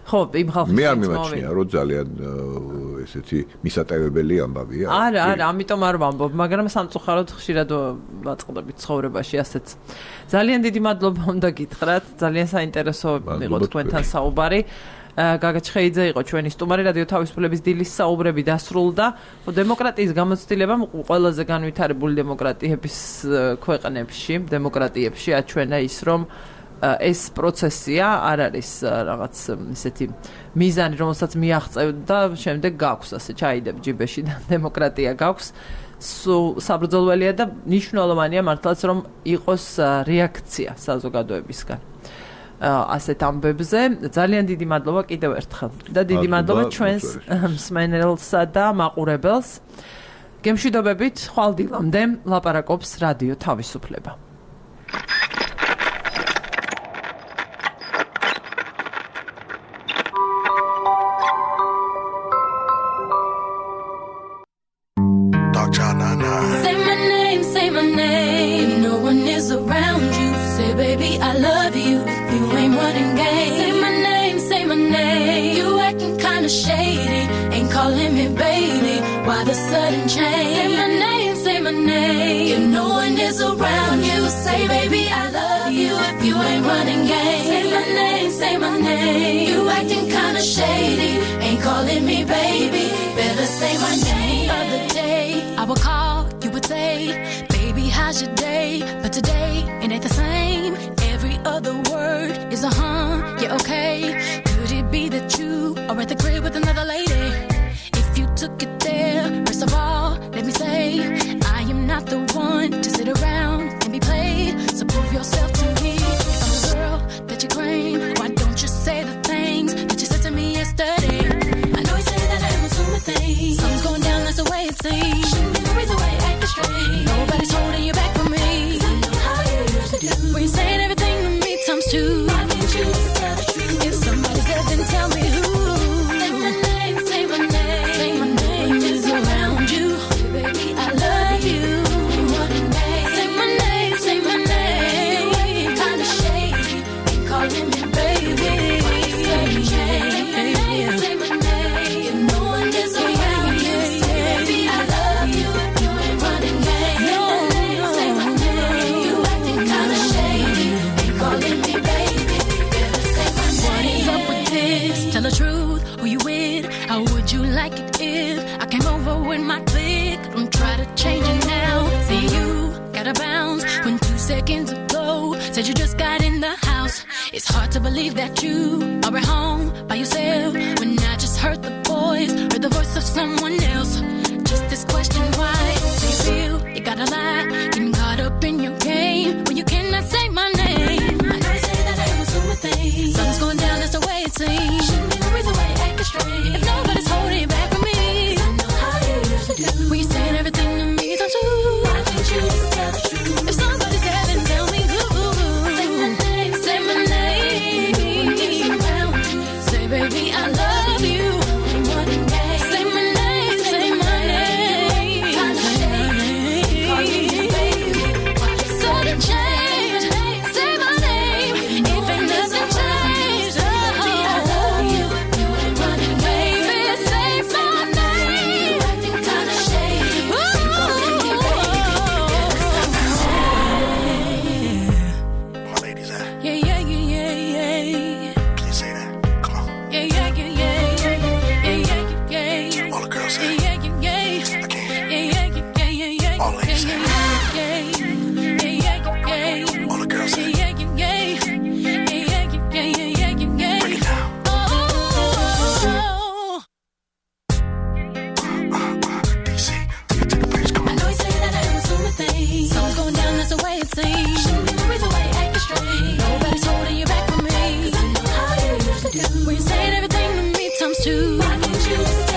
ხო, იმ ხალხის მე არ მიმაჩნია, რომ ძალიან ესეთი მისატევებელი ამბავია. არა, არა, ამიტომ არ ვამბობ, მაგრამ სამწუხაროდ ხშირად ვაწყდები ცხოვრებაში ასეც. ძალიან დიდი მადლობა უნდა გითხრათ, ძალიან საინტერესო იყო თქვენთან საუბარი. გაგა ჩხეიძე იყო ჩვენი სტუმარი, რადიო თავისუფლების დილის საუბრები დასრულდა. ხო, დემოკრატიის გამოცდილებამ ყველაზე განვითარებული დემოკრატიების ქვეყნებში, დემოკრატიებში აჩვენა ის, რომ ეს პროცესია არ არის რაღაც ისეთი მიზანი, რომელსაც მიაღწევთ და შემდეგ გაქვს ასე ჩაიდებ ჯიბეში და დემოკრატია გაქვს. საბრძოლველია და მნიშვნელოვანია მართლაც რომ იყოს რეაქცია საზოგადოებისგან. ასეთ ამბებზე ძალიან დიდი მადლობა კიდევ ერთხელ და დიდი მადლობა ჩვენს მსმენელსა და მაყურებელს. გემშვიდობებით, ხვალ დილამდე ლაპარაკობს რადიო თავისუფლება. Say my name, say my name. No one is around you. Say, baby, I love you. If you ain't running game. Say my name, say my name. You acting kinda shady. Ain't calling me baby. Why the sudden change? Say my name, say my name. If no one is around you. Say, baby, I love you. If you ain't running game. Say my name, say my name. You acting kinda shady. Ain't calling me baby. Better say my name. Other day, I would call, you would say, baby, how's your day? But today, it ain't the same. Every other word is a huh, yeah, okay. Could it be that you are at the crib with another lady? If you took it there, first of all, let me say, I am not the one to sit around and be played. So prove yourself to me. If I'm the girl that you claim, why don't you say the things that you said to me yesterday? I know you say that I am assuming things. Something's going down, that's the way it seems. Shouldn't be the reason why you acting strange. Nobody's holding you back from me. Cause I know how you used to do. When you're saying everything to me times two. Why can't you just tell the truth? If somebody's dead, then tell me who. Say my name, say my name. Say my name is around you. Baby, I love you. Say my name, say my name. You ain't kinda shady. Ain't calling me baby. Say my name, say my name. If no one is around you, say baby, I love you. If you ain't running game. Say my name, you acting kinda shady. Ain't calling me baby. Better say my name. What is up with this? Tell the truth, who you with? How would you like it if I came over with my clique? Don't try to change it now. See you gotta bounce when two seconds ago said you just got in the house. It's hard to believe that you are at home by yourself when I just heard the voice, heard the voice of someone else. Just this question, why do you feel you gotta lie? Getting caught up in your game when you cannot say my name. I know you say that I am assuming things. Something's going down, that's the way it seems. Shouldn't be the reason why you acting strange. If nobody's holding you back from me, cause I know how you used to do. When you're saying everything to me times two. Why can't you just tell the truth? If somebody's dead, then tell me who. Say my name, say my name. Say baby, I love you. Say my name, say my name. Sudden change. Say my name. If it doesn't change, baby, I love you. Baby, say my name. Acting kinda shady. My ladies at? Yeah, yeah, yeah, yeah, yeah. Please say that. Come on. Yeah, yeah, yeah, yeah, yeah, yeah, yeah, yeah. All the girls say. Yeah, yeah, yeah, yeah. I can't. Yeah, yeah, yeah, yeah, yeah. All ladies say. Yeah, yeah, yeah, yeah. All the girls say. Yeah, yeah, yeah, yeah, yeah, yeah, yeah, yeah. Break it down. Oh. D C, take it to the bridge. Come I on. know you say that I am assuming things. Something's going down, that's the way it seems. Shouldn't be the reason why you acting strange. Nobody's holding you back from me. Cause I know how you used to do. When you're saying everything to me times two. Why can't you just